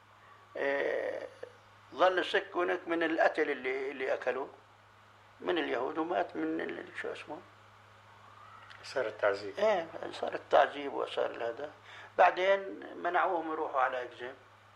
ظل سكنك من القتل اللي أكلوه من اليهود، ومات من شو اسمه، صار التعذيب. صار التعذيب وصار هذا. بعدين منعوهم يروحوا على إكزيم،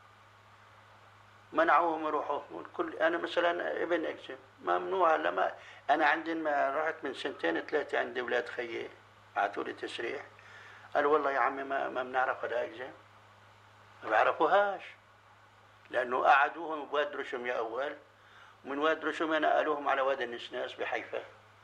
منعوهم يروحوا كل. أنا مثلا ابن إكزيم ممنوع. لما أنا عندما رحت من 2-3 عندي أولاد خيي بعثوا لي تسريح، قالوا والله يا عمي ما بنعرف هذا إكزيم، ما بعرفوهاش، لأنه قعدوهم بواد رشم يا أول، ومن واد رشم نقلوهم على واد النسناس بحيفا.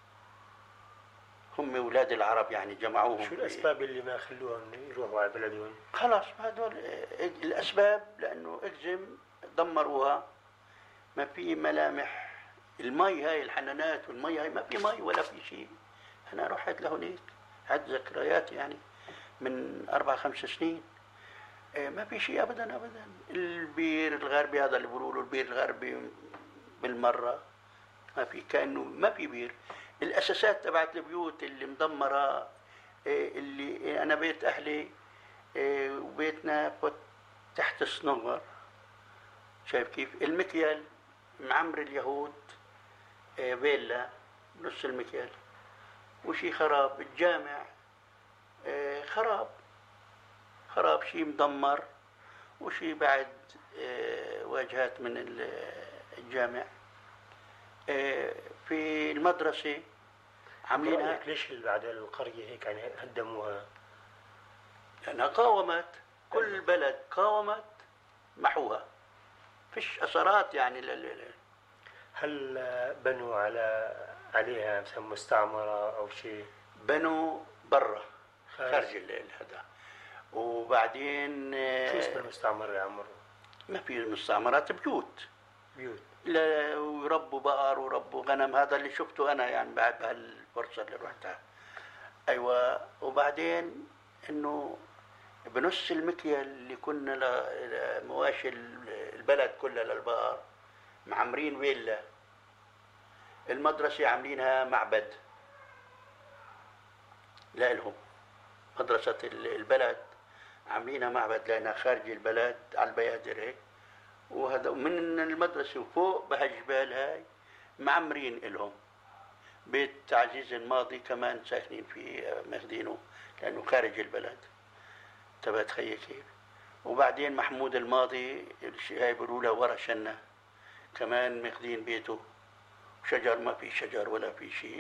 هم أولاد العرب يعني، جمعوهم. شو الأسباب اللي ما خلوهم يروحوا على بلدهم؟ خلاص هذول الأسباب، لأنه إكزيم دمروها. ما في ملامح المي، هاي الحنانات والمي هاي ما في مي ولا في شيء. أنا رحت لهونيك، عد ذكريات يعني من 4-5 سنين. ما في شيء أبدا أبدا. البير الغربي هذا اللي بيقولوا البير الغربي بالمرة ما في، كأنه ما في بير. الأساسات تبعت البيوت اللي مدمرة، اللي أنا بيت أهلي وبيتنا تحت الصنوبر. شايف كيف؟ المكيال معمر اليهود، فيلا نص المكيال، وشي خراب. الجامع خراب شي مدمر، وشي بعد واجهات من الجامع. في المدرسة عاملينها. ليش بعد القرية هيك يعني هدموها؟ لأنها قاومت، كل بلد قاومت محوها، فيش أثرات يعني. هل بنوا عليها مثلا مستعمرة أو شيء؟ بنوا برا خارج هذا. وبعدين شو اسم المستعمرة يا عمرو؟ ما في مستعمرات، بيوت ويربوا بقر وربوا غنم. هذا اللي شفته أنا يعني بعد هالفرصة اللي رحتها. أيوة. وبعدين إنه بنص المكيال اللي كنا لمواشي البلد كلها للبقر معمرين فيلا. المدرسة عاملينها معبد لا لهم، مدرسة البلد عاملينها معبد لأنها خارج البلد على البيادر هيك. وهذا من المدرسة وفوق بهالجبال هاي معمرين إلهم. بيت عزيز الماضي كمان ساكنين فيه ماخذينه لأنه خارج البلد. تبعت خيي كيف. وبعدين محمود الماضي هاي بيقولوا له ورا شنة كمان ماخذين بيته، شجر ما في شجر ولا في شيء.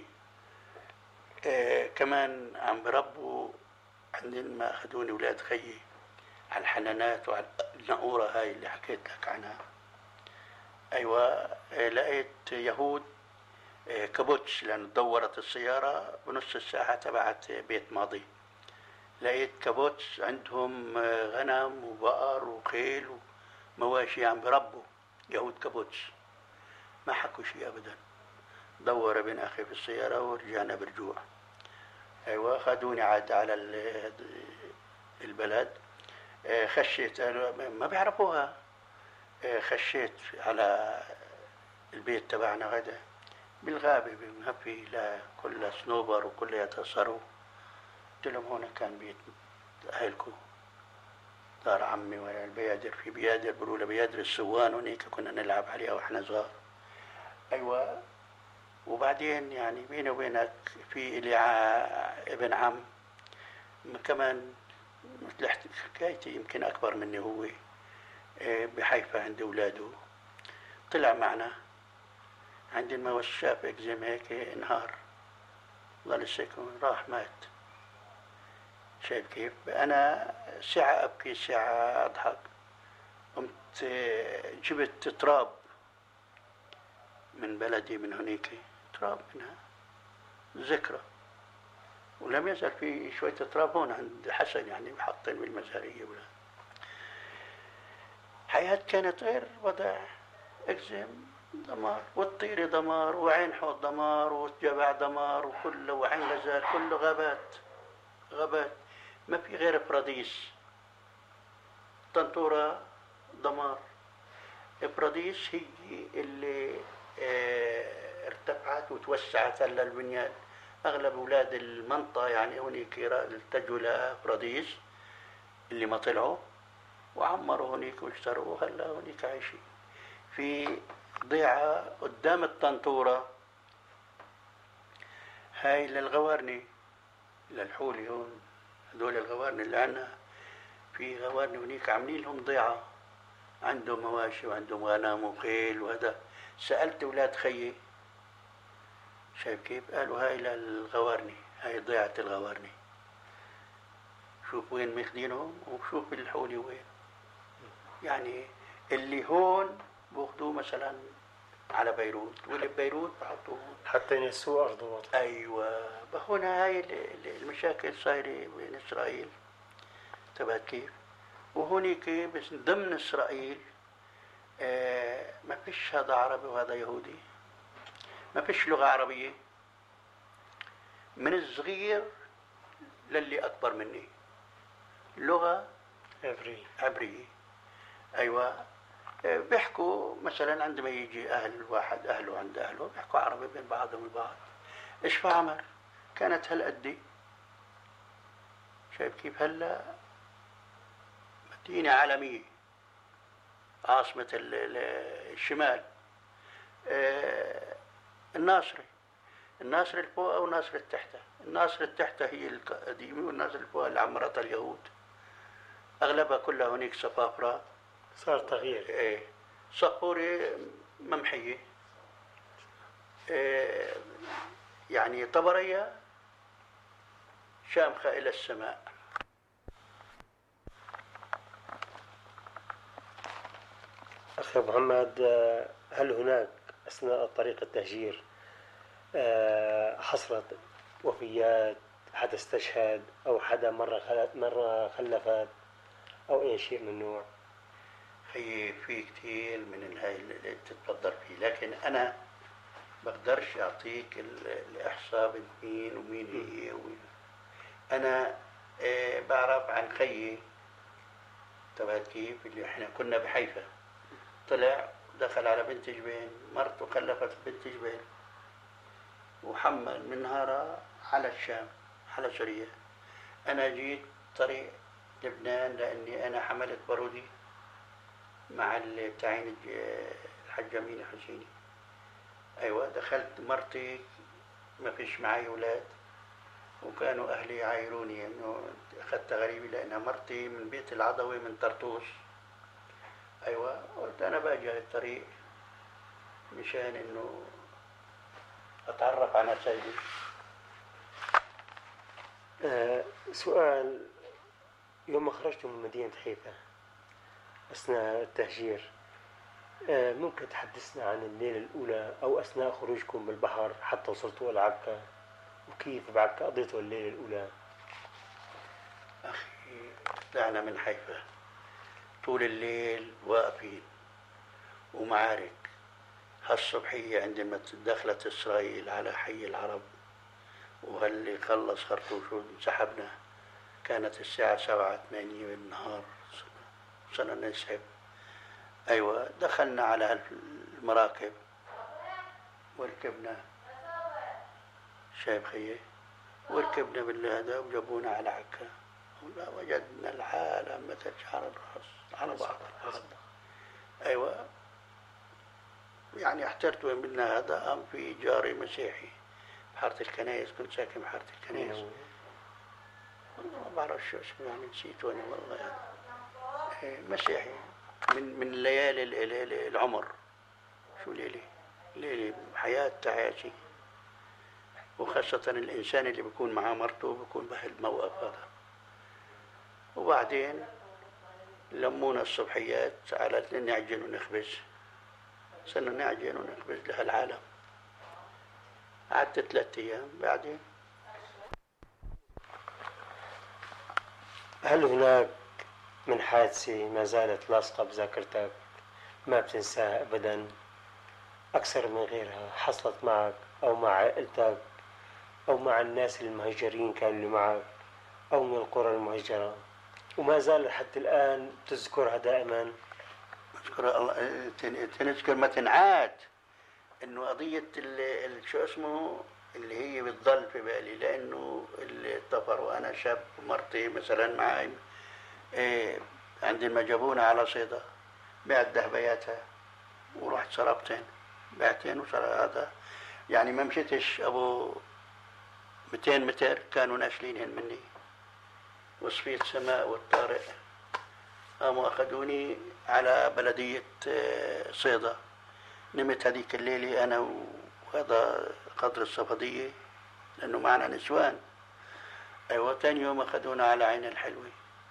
كمان عم بربوا عندما أخذوني ولاد خيي على الحنانات وعلى النقورة هاي اللي حكيت لك عنها. أيوة. لقيت يهود كابوتش، لأن دورت السيارة بنص الساعة تبعت بيت ماضي. لقيت كابوتش عندهم غنم وبقر وخيل ومواشي عم بربوا. يهود كابوتش ما حكوا شيء أبدا. دور ابن أخي في السيارة ورجعنا برجوع. أيوة. خدوني عاد على البلد. خشيت، ما بيعرفوها. خشيت على البيت تبعنا غدا بالغابة بمهفي، لا كلها صنوبر وكلها يتصروا. قلت لهم هون كان بيت أهلكم، دار عمي ولا البيادر، في بيادر بيقولوا لها بيادر السوان، هنيك كنا نلعب عليها واحنا صغار. أيوة. وبعدين يعني بيني وبينك في إلي ابن عم كمان مثل حكايتي، يمكن أكبر مني هو، بحيفا عند أولاده. طلع معنا عندما ما شاف اكزيم هيك انهار، ظل سكون راح مات. شايف كيف؟ أنا ساعة أبكي ساعة أضحك. قمت جبت تراب من بلدي من هنيك، تراب منها ذكرى، ولم يزل في شوية تراب هون عند حسن، يعني محطين بالمزارية ولا حياة كانت غير وضع. اكزيم دمار، والطيري دمار، وعين حوض دمار، والجبع دمار، وكله، وعين غزال، كله غابات غابات، ما في غير فراديس. طنطورة دمار. فراديس هي اللي ارتفعت وتوسعت هلا البنيان. اغلب اولاد المنطقة يعني هونيك التجوا لفراديس اللي ما طلعوا، وعمروا هونيك واشتروا، هلا هونيك عايشين. في ضيعة قدام الطنطورة هاي للغوارني، للحولي هون، هذول الغوارني اللي عنا. في غوارني هونيك عاملين لهم ضيعة، عندهم مواشي وعندهم غنم وخيل وهذا. سألت أولاد خيي، شايف كيف؟ قالوا هاي للغوارني، هاي ضيعة الغوارني. شوف وين ماخذينهم وشوف الحولي وين. يعني اللي هون بأخذوه مثلا على بيروت، واللي ببيروت بحطوه حتى ينسوا أرض وطن. أيوة. هنا هاي المشاكل صايرة بين إسرائيل، تبعت كيف؟ وهونيك بس ضمن إسرائيل ما فيش هذا عربي وهذا يهودي، ما فيش لغة عربية من الصغير للي أكبر مني، لغة عبرية. أيوة. بيحكوا مثلا عندما يجي أهل واحد أهله عند أهله بيحكوا عربي بين بعضهم البعض. إيش فعمر كانت هالقدي، شايف كيف؟ هلا مدينة عالمية، عاصمة الشمال. الناصري، الناصر الفوق والناصر التحتة. الناصر التحتة هي القديمة، والناصر الفوق اللي عمرتها اليهود، أغلبها كلها هناك صفافرة. صار تغيير. إيه. صخورة ممحية. إيه. يعني طبرية شامخة إلى السماء. أخي محمد، هل هناك أثناء طريق التهجير حصلت وفيات، حدا استشهد أو حدا مرة خلفت أو أي شيء من النوع؟ في كتير من هاي اللي تتفضل فيه، لكن أنا بقدرش أعطيك الإحصاء بين مين ومين هي أنا بعرف عن خيي، تبعت كيف؟ اللي إحنا كنا بحيفا، طلع دخل على بنت جبين، مرته خلفت بنت جبين، وحمل من نهارها على الشام، على سوريا. أنا جيت طريق لبنان لأني أنا حملت بارودي مع التعيين الحج أمين حسيني. أيوة. دخلت مرتي ما فيش معي أولاد، وكانوا أهلي يعايروني إنه أخذت غريبي لأنها مرتي من بيت العضوي من طرطوس. أيوة. قلت أنا باجي الطريق مشان إنه أتعرف على سيدي. سؤال، يوم ما خرجتم من مدينة حيفا أثناء التهجير، ممكن تحدثنا عن الليلة الأولى أو أثناء خروجكم بالبحر حتى وصلتوا إلى عكا، وكيف بعكا قضيتوا الليلة الأولى؟ أخي طلعنا من حيفا طول الليل واقفين ومعارك. هالصبحية عندما دخلت إسرائيل على حي العرب وهاللي خلص خرطوش انسحبنا، كانت الساعة 7-8 بالنهار، صرنا نسحب. أيوة. دخلنا على المراكب وركبنا، شايف خيي، وركبنا بالهذا وجابونا على عكا، وجدنا الحالة مثل شعر الراس على بعض. أيوة، يعني احترت وين بدنا هذا. أم في جاري مسيحي بحارة الكنايس، كنت ساكن بحارة الكنايس، والله ما بعرف شو اسمه، يعني نسيت وين والله، يعني مسيحي من ليالي العمر. شو ليلي حياة تعاسي، وخاصة الإنسان اللي بيكون معاه مرته بيكون بهالموقف هذا. وبعدين لمونا الصبحيات على نعجن ونخبز، صرنا نعجن ونخبز لهالعالم. قعدت 3 أيام. بعدين هل هناك من حادثة ما زالت لاصقة بذاكرتك ما بتنساها أبدا أكثر من غيرها حصلت معك أو مع عائلتك أو مع الناس المهجرين كانوا اللي معك أو من القرى المهجرة وما زال حتى الآن تذكرها دائما؟ أذكر الله، تنذكر ما تنعاد، إنه قضية شو اسمه اللي هي بتضل في بالي، لأنه اللي طفر وأنا شاب، مرتي مثلا معي عندما جابونا على صيدا بعت دهبياتها ورحت صربتين، بعتين هذا، يعني ما مشيتش أبو 200 متر كانوا ناشلينهن مني. وصفية سماء والطارق قاموا أخذوني على بلدية صيدا. نمت هذيك الليلة أنا وهذا قدر الصفدية، لأنه معنا نسوان. أيوة، تاني يوم أخذونا على عين الحلوة.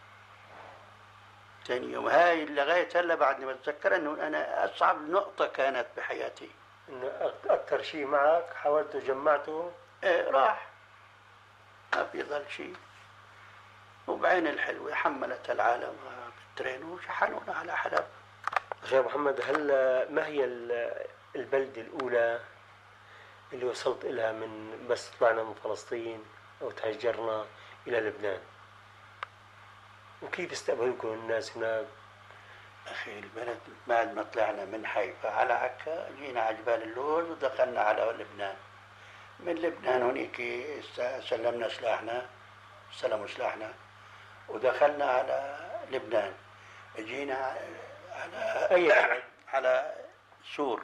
تاني يوم، هاي لغاية هلا بعدني بتذكر إنه أنا أصعب نقطة كانت بحياتي. إنه أكثر شيء معك حاولت وجمعته؟ راح، ما في ظل شيء. وبعين الحلوة حملت العالم بالترين وشحنونا على حلب. أخي محمد، ما هي البلدة الأولى اللي وصلت إلها من بس طلعنا من فلسطين أو تهجرنا إلى لبنان؟ وكيف استقبلكم الناس هناك؟ أخي البلد بعد ما طلعنا من حيفا على عكا جينا على جبال اللوز ودخلنا على لبنان. من لبنان هنيك سلمنا سلاحنا، استلموا سلاحنا ودخلنا على لبنان. جينا على سور،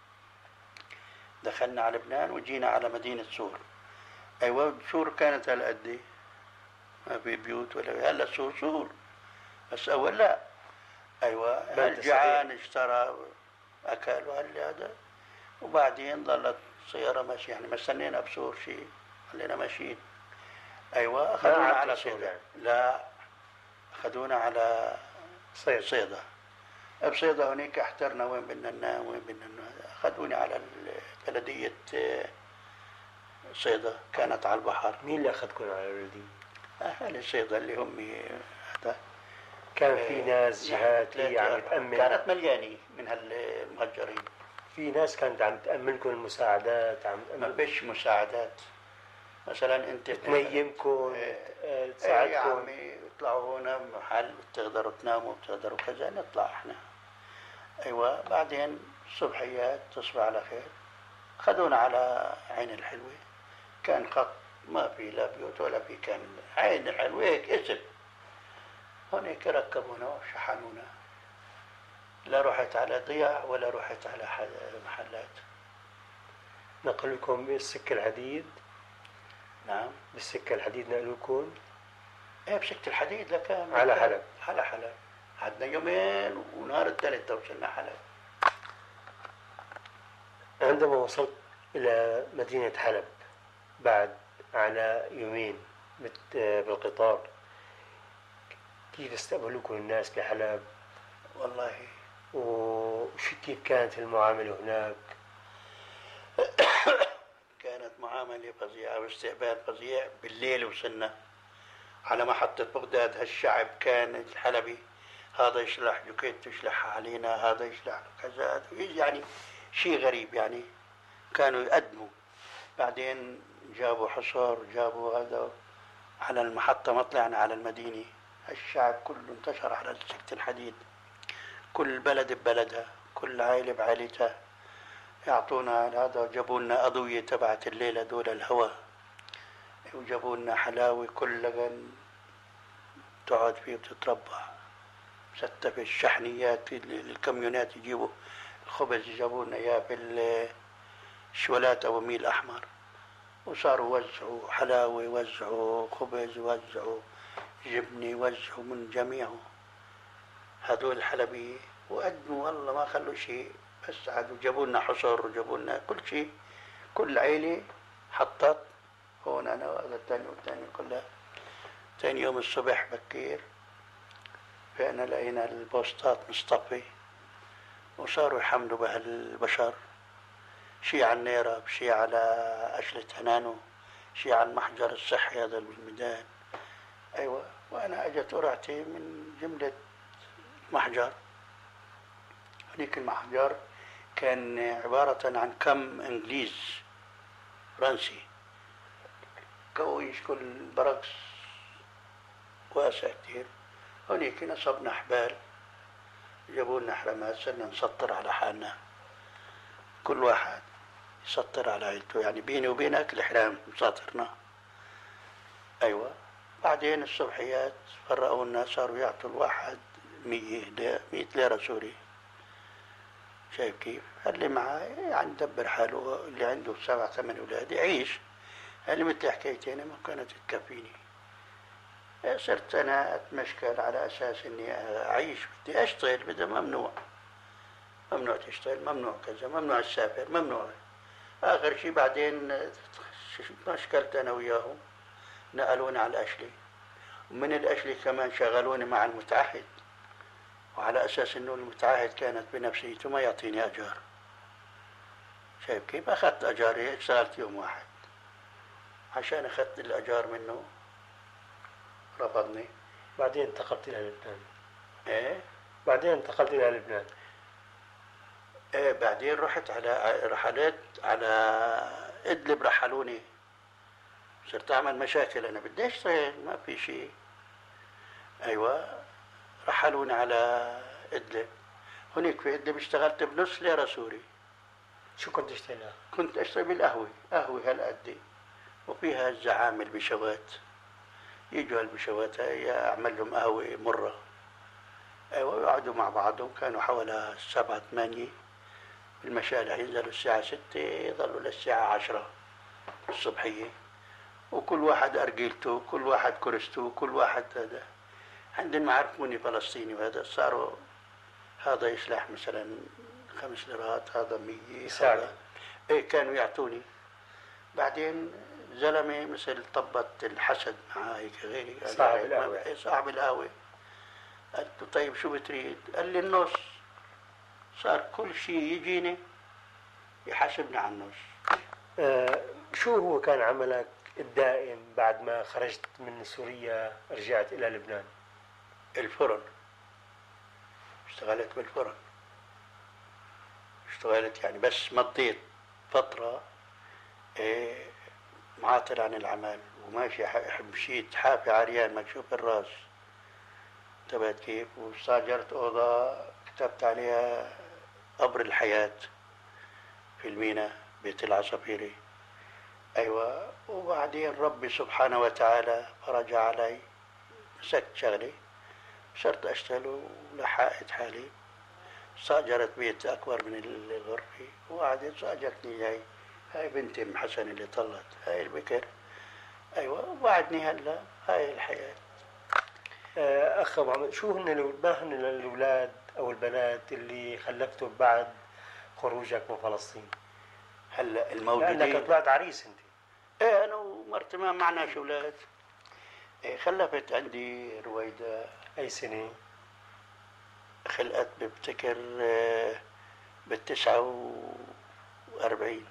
دخلنا على لبنان وجينا على مدينة سور. أيوة، سور كانت هالقد، ما في بيوت ولا، هلا سور بس أول لا. أيوة، الجعان اشترى أكل وهذا. وبعدين ظلت سيارة ماشية، يعني ما استنينا بسور شيء، خلينا ماشيين. أيوة، أخذونا على صيدا. لا، أخذونا على صيدا. بصيدا هناك احترنا وين بدنا ننام وين بدنا ننام. أخذوني على بلدية صيدا، كانت على البحر. مين اللي أخذكم على البلدية؟ أهل صيدا اللي هم هذا. كان في ناس جهاتية عم تأمن؟ كانت مليانة من هالمهجرين. في ناس كانت عم تأمنكم المساعدات؟ ما فيش مساعدات. مثلا انت تنيمكم، تساعدكم؟ يا عمي اطلعوا هنا محل بتقدروا تناموا بتقدروا كذا، نطلع احنا. ايوه، بعدين الصبحيات تصبح على خير. خذونا على عين الحلوة، كان خط ما في لا بيوت ولا في، كان عين الحلوة هيك اسم. هناك ركبونا وشحنونا، لا رحت على ضياع ولا رحت على محلات. نقلكم بالسكة الحديد؟ نعم، بالسكة الحديد نقلوكم؟ ايه، بسكة الحديد لكان على حلب. على حلب قعدنا يومين، ونهار الثالث وصلنا حلب. عندما وصلت إلى مدينة حلب بعد على يومين بالقطار، كيف استقبلوكم الناس بحلب؟ والله كيف كانت المعاملة هناك؟ كانت معاملة فظيعة واستقبال فظيع. بالليل وصلنا على محطة بغداد، هالشعب كان الحلبي، هذا يشلح جوكيت يشلحها علينا، هذا يشلح كذا، يعني شيء غريب. يعني كانوا يقدموا. بعدين جابوا حصار، جابوا هذا على المحطة. ما طلعنا على المدينة، الشعب كله انتشر على سكة الحديد، كل بلد ببلدها، كل عائلة بعائلتها. يعطونا هذا، جابوا لنا أضوية تبعت الليلة دول الهواء، وجابوا لنا حلاوة كل لغن تقعد فيه وتتربع، ستة في الشحنيات الكاميونات يجيبوا الخبز، جابوا لنا إياه في الشوالات أو ميل أحمر، وصاروا يوزعوا حلاوة، يوزعوا خبز، يوزعوا جبنة، يوزعوا من جميعه هذول الحلبية، وقدموا والله ما خلوا شيء، بس عادوا جابوا لنا حصر وجابوا لنا كل شيء، كل عيلة حطت هون، أنا وهذا الثاني والثاني كلها. ثاني يوم الصبح بكير فأنا لقينا البوسطات مصطفي، وصاروا يحملوا بهالبشر، شي على النيرة، شي على أشلة هنانو، شي على المحجر الصحي هذا بالميدان. أيوة، وأنا أجت قرعتي من جملة محجر. هنيك المحجر كان عبارة عن كم إنجليز فرنسي، كويش كل برقص واسع كتير. هنيك نصبنا حبال، جابوا لنا حرمات، صرنا نسطر على حالنا، كل واحد يسطر على عيلته، يعني بيني وبينك الحرام مساطرنا. أيوة، بعدين الصبحيات فرقوا لنا، صاروا يعطوا الواحد 100 ليرة سوري. شايف كيف؟ اللي معاه يعني دبر حاله، اللي عنده 7 8 أولاد يعيش. اللي مثل حكايتي أنا ما كانت تكفيني. صرت أنا أتمشكل على أساس إني أعيش، بدي أشتغل، بدي ممنوع، ممنوع تشتغل، ممنوع كذا، ممنوع تسافر، ممنوع. آخر شيء بعدين مشكلت أنا وياهم، نقلوني على الأشلي، ومن الأشلي كمان شغلوني مع المتعهد، وعلى أساس إنه المتعهد كانت بنفسيته ما يعطيني أجار. شايف كيف؟ أخذت أجاري، اشتغلت يوم واحد، عشان أخذت الأجار منه رفضني. بعدين انتقلت إلى لبنان. إيه؟ بعدين انتقلت إلى لبنان. إيه، بعدين رحت على رحلات على إدلب، رحلوني، صرت أعمل مشاكل، أنا بدي أشتغل ما في شيء. أيوة، رحلوني على إدلب. هناك في إدلب اشتغلت بنص ليرة سوري. شو كنت تشتغل؟ كنت أشتغل بالقهوة، قهوة هالقد، وفيها الزعامل بشوات، يجوا هالبشوات هاي أعمل لهم قهوة مرة. أيوة، يقعدوا مع بعضهم، كانوا حوالي 7 8 بالمشارع، ينزلوا الساعة 6 يظلوا للساعة 10 الصبحية، وكل واحد أرجيلته، كل واحد كرسته، كل واحد هذا. عندما عرفوني فلسطيني وهذا، صاروا هذا يسلح مثلا 5 ليرات، هذا 100، هذا إيه، كانوا يعطوني. بعدين زلمة مثل طبت الحسد مع هيك غيري، صاحب القهوة. صاحب القهوة، قلت له طيب شو بتريد؟ قال لي النص. صار كل شيء يجيني يحاسبني على النص. شو هو كان عملك الدائم بعد ما خرجت من سوريا رجعت إلى لبنان؟ الفرن، اشتغلت بالفرن، اشتغلت يعني، بس مضيت فترة إيه معاطل عن العمل، وماشي مشيت حافي عريان مكشوف الراس، انتبهت كيف؟ واستاجرت أوضة كتبت عليها قبر الحياة في المينا، بيت العصافيري. أيوة، وبعدين ربي سبحانه وتعالى فرج علي، مسكت شغلي، صرت أشتغل ولحقت حالي، استأجرت بيت أكبر من الغرفة، وقعدت استأجرتني هاي بنتي أم حسن اللي طلت، هاي البكر. أيوة، وبعدني هلا هاي الحياة. أخ أبو عمد، ما هن الأولاد أو البنات اللي خلفتهم بعد خروجك من فلسطين؟ هلا لأنك الموجودين، طلعت عريس أنت. إيه، أنا ومرتي ما معناش أولاد. إيه، خلفت عندي رويدة. أي سنة؟ خلقت بفتكر بال49،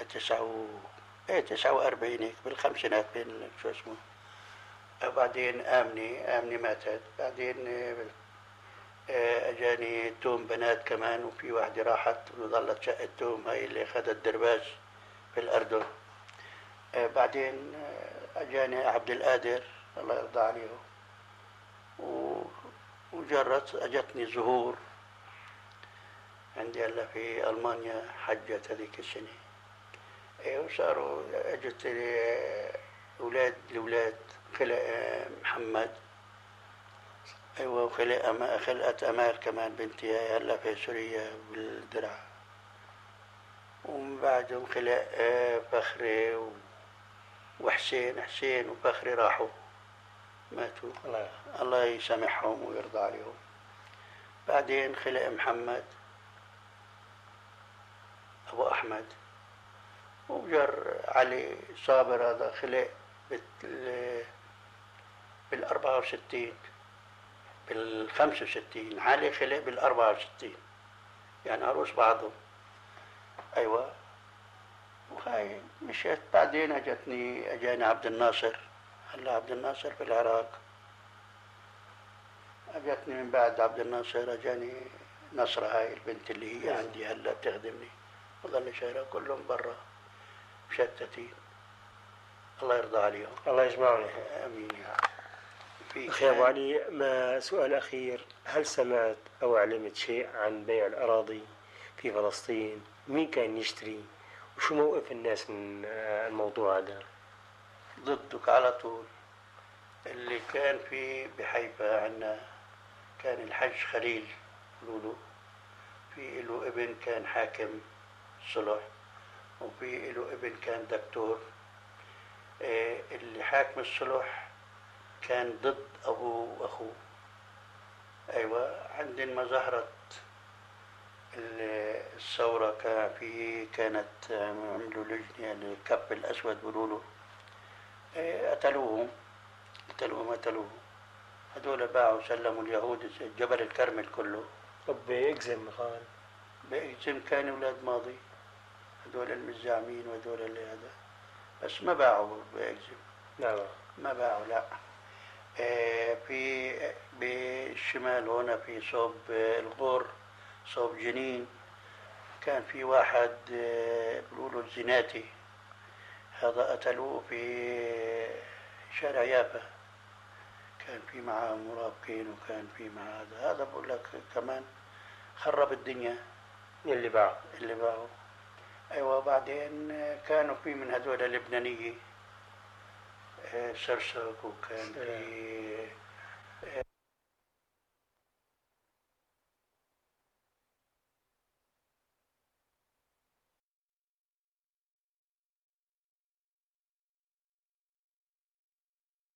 49 هيك بالخمسينات، بين شو اسمه. بعدين آمني ماتت. بعدين اجاني توم بنات كمان، وفي واحدة راحت وظلت شقة توم، هاي اللي اخذت درباس في الأردن. بعدين اجاني عبد القادر الله يرضى عليه، وجرت اجتني زهور. عندي هلا في ألمانيا حجت هذيك السنة. وصاروا أجت أولاد الأولاد خلق محمد. أيوة، خلقت أمال كمان بنتي هاي هلا في سوريا بالدرع. ومن بعدهم خلق فخري وحسين. حسين وفخري راحوا ماتوا، الله يسامحهم ويرضى عليهم. بعدين خلق محمد أبو أحمد. وجر علي صابر هذا خلق بال64 بال65. علي خلق بال64، يعني عروس بعضهم. أيوة. وهاي مشيت. بعدين أجاني عبد الناصر. هلا عبد الناصر في العراق. أجتني من بعد عبد الناصر أجاني نصرة، هاي البنت اللي هي عندي هلا بتخدمني، وظل شهرها كلهم برا مشتتين. الله يرضى عليهم. الله يجمعنا. امين يا رب. أخي أبو علي، ما سؤال أخير، هل سمعت أو علمت شيء عن بيع الأراضي في فلسطين؟ مين كان يشتري؟ وشو موقف الناس من الموضوع هذا؟ ضدك على طول. اللي كان في بحيفا عنا كان الحج خليل لولو، في له ابن كان حاكم صلح، وفي له ابن كان دكتور. اللي حاكم الصلح كان ضد أبوه وأخوه. أيوة. عندما ظهرت الثورة كانت عملوا لجنة الكف الأسود بيقولوا قتلوهم. هذول باعوا سلموا اليهود جبل الكرمل كله. طب بإكزم قال بإكزم كان أولاد ماضي، هذول المزاعمين وهذول اللي هذا، بس ما باعوا بإكزم. نعم. ما باعوا لا. في بالشمال هنا في صوب الغور، صوب جنين، كان في واحد بيقولوا الزناتي، هذا قتلوه في شارع يافا. كان في معاه مرافقين وكان في معاه هذا بقول لك كمان خرب الدنيا. اللي باعوا. أيوة. بعدين كانوا في من هذول اللبنانية سرسك، وكان في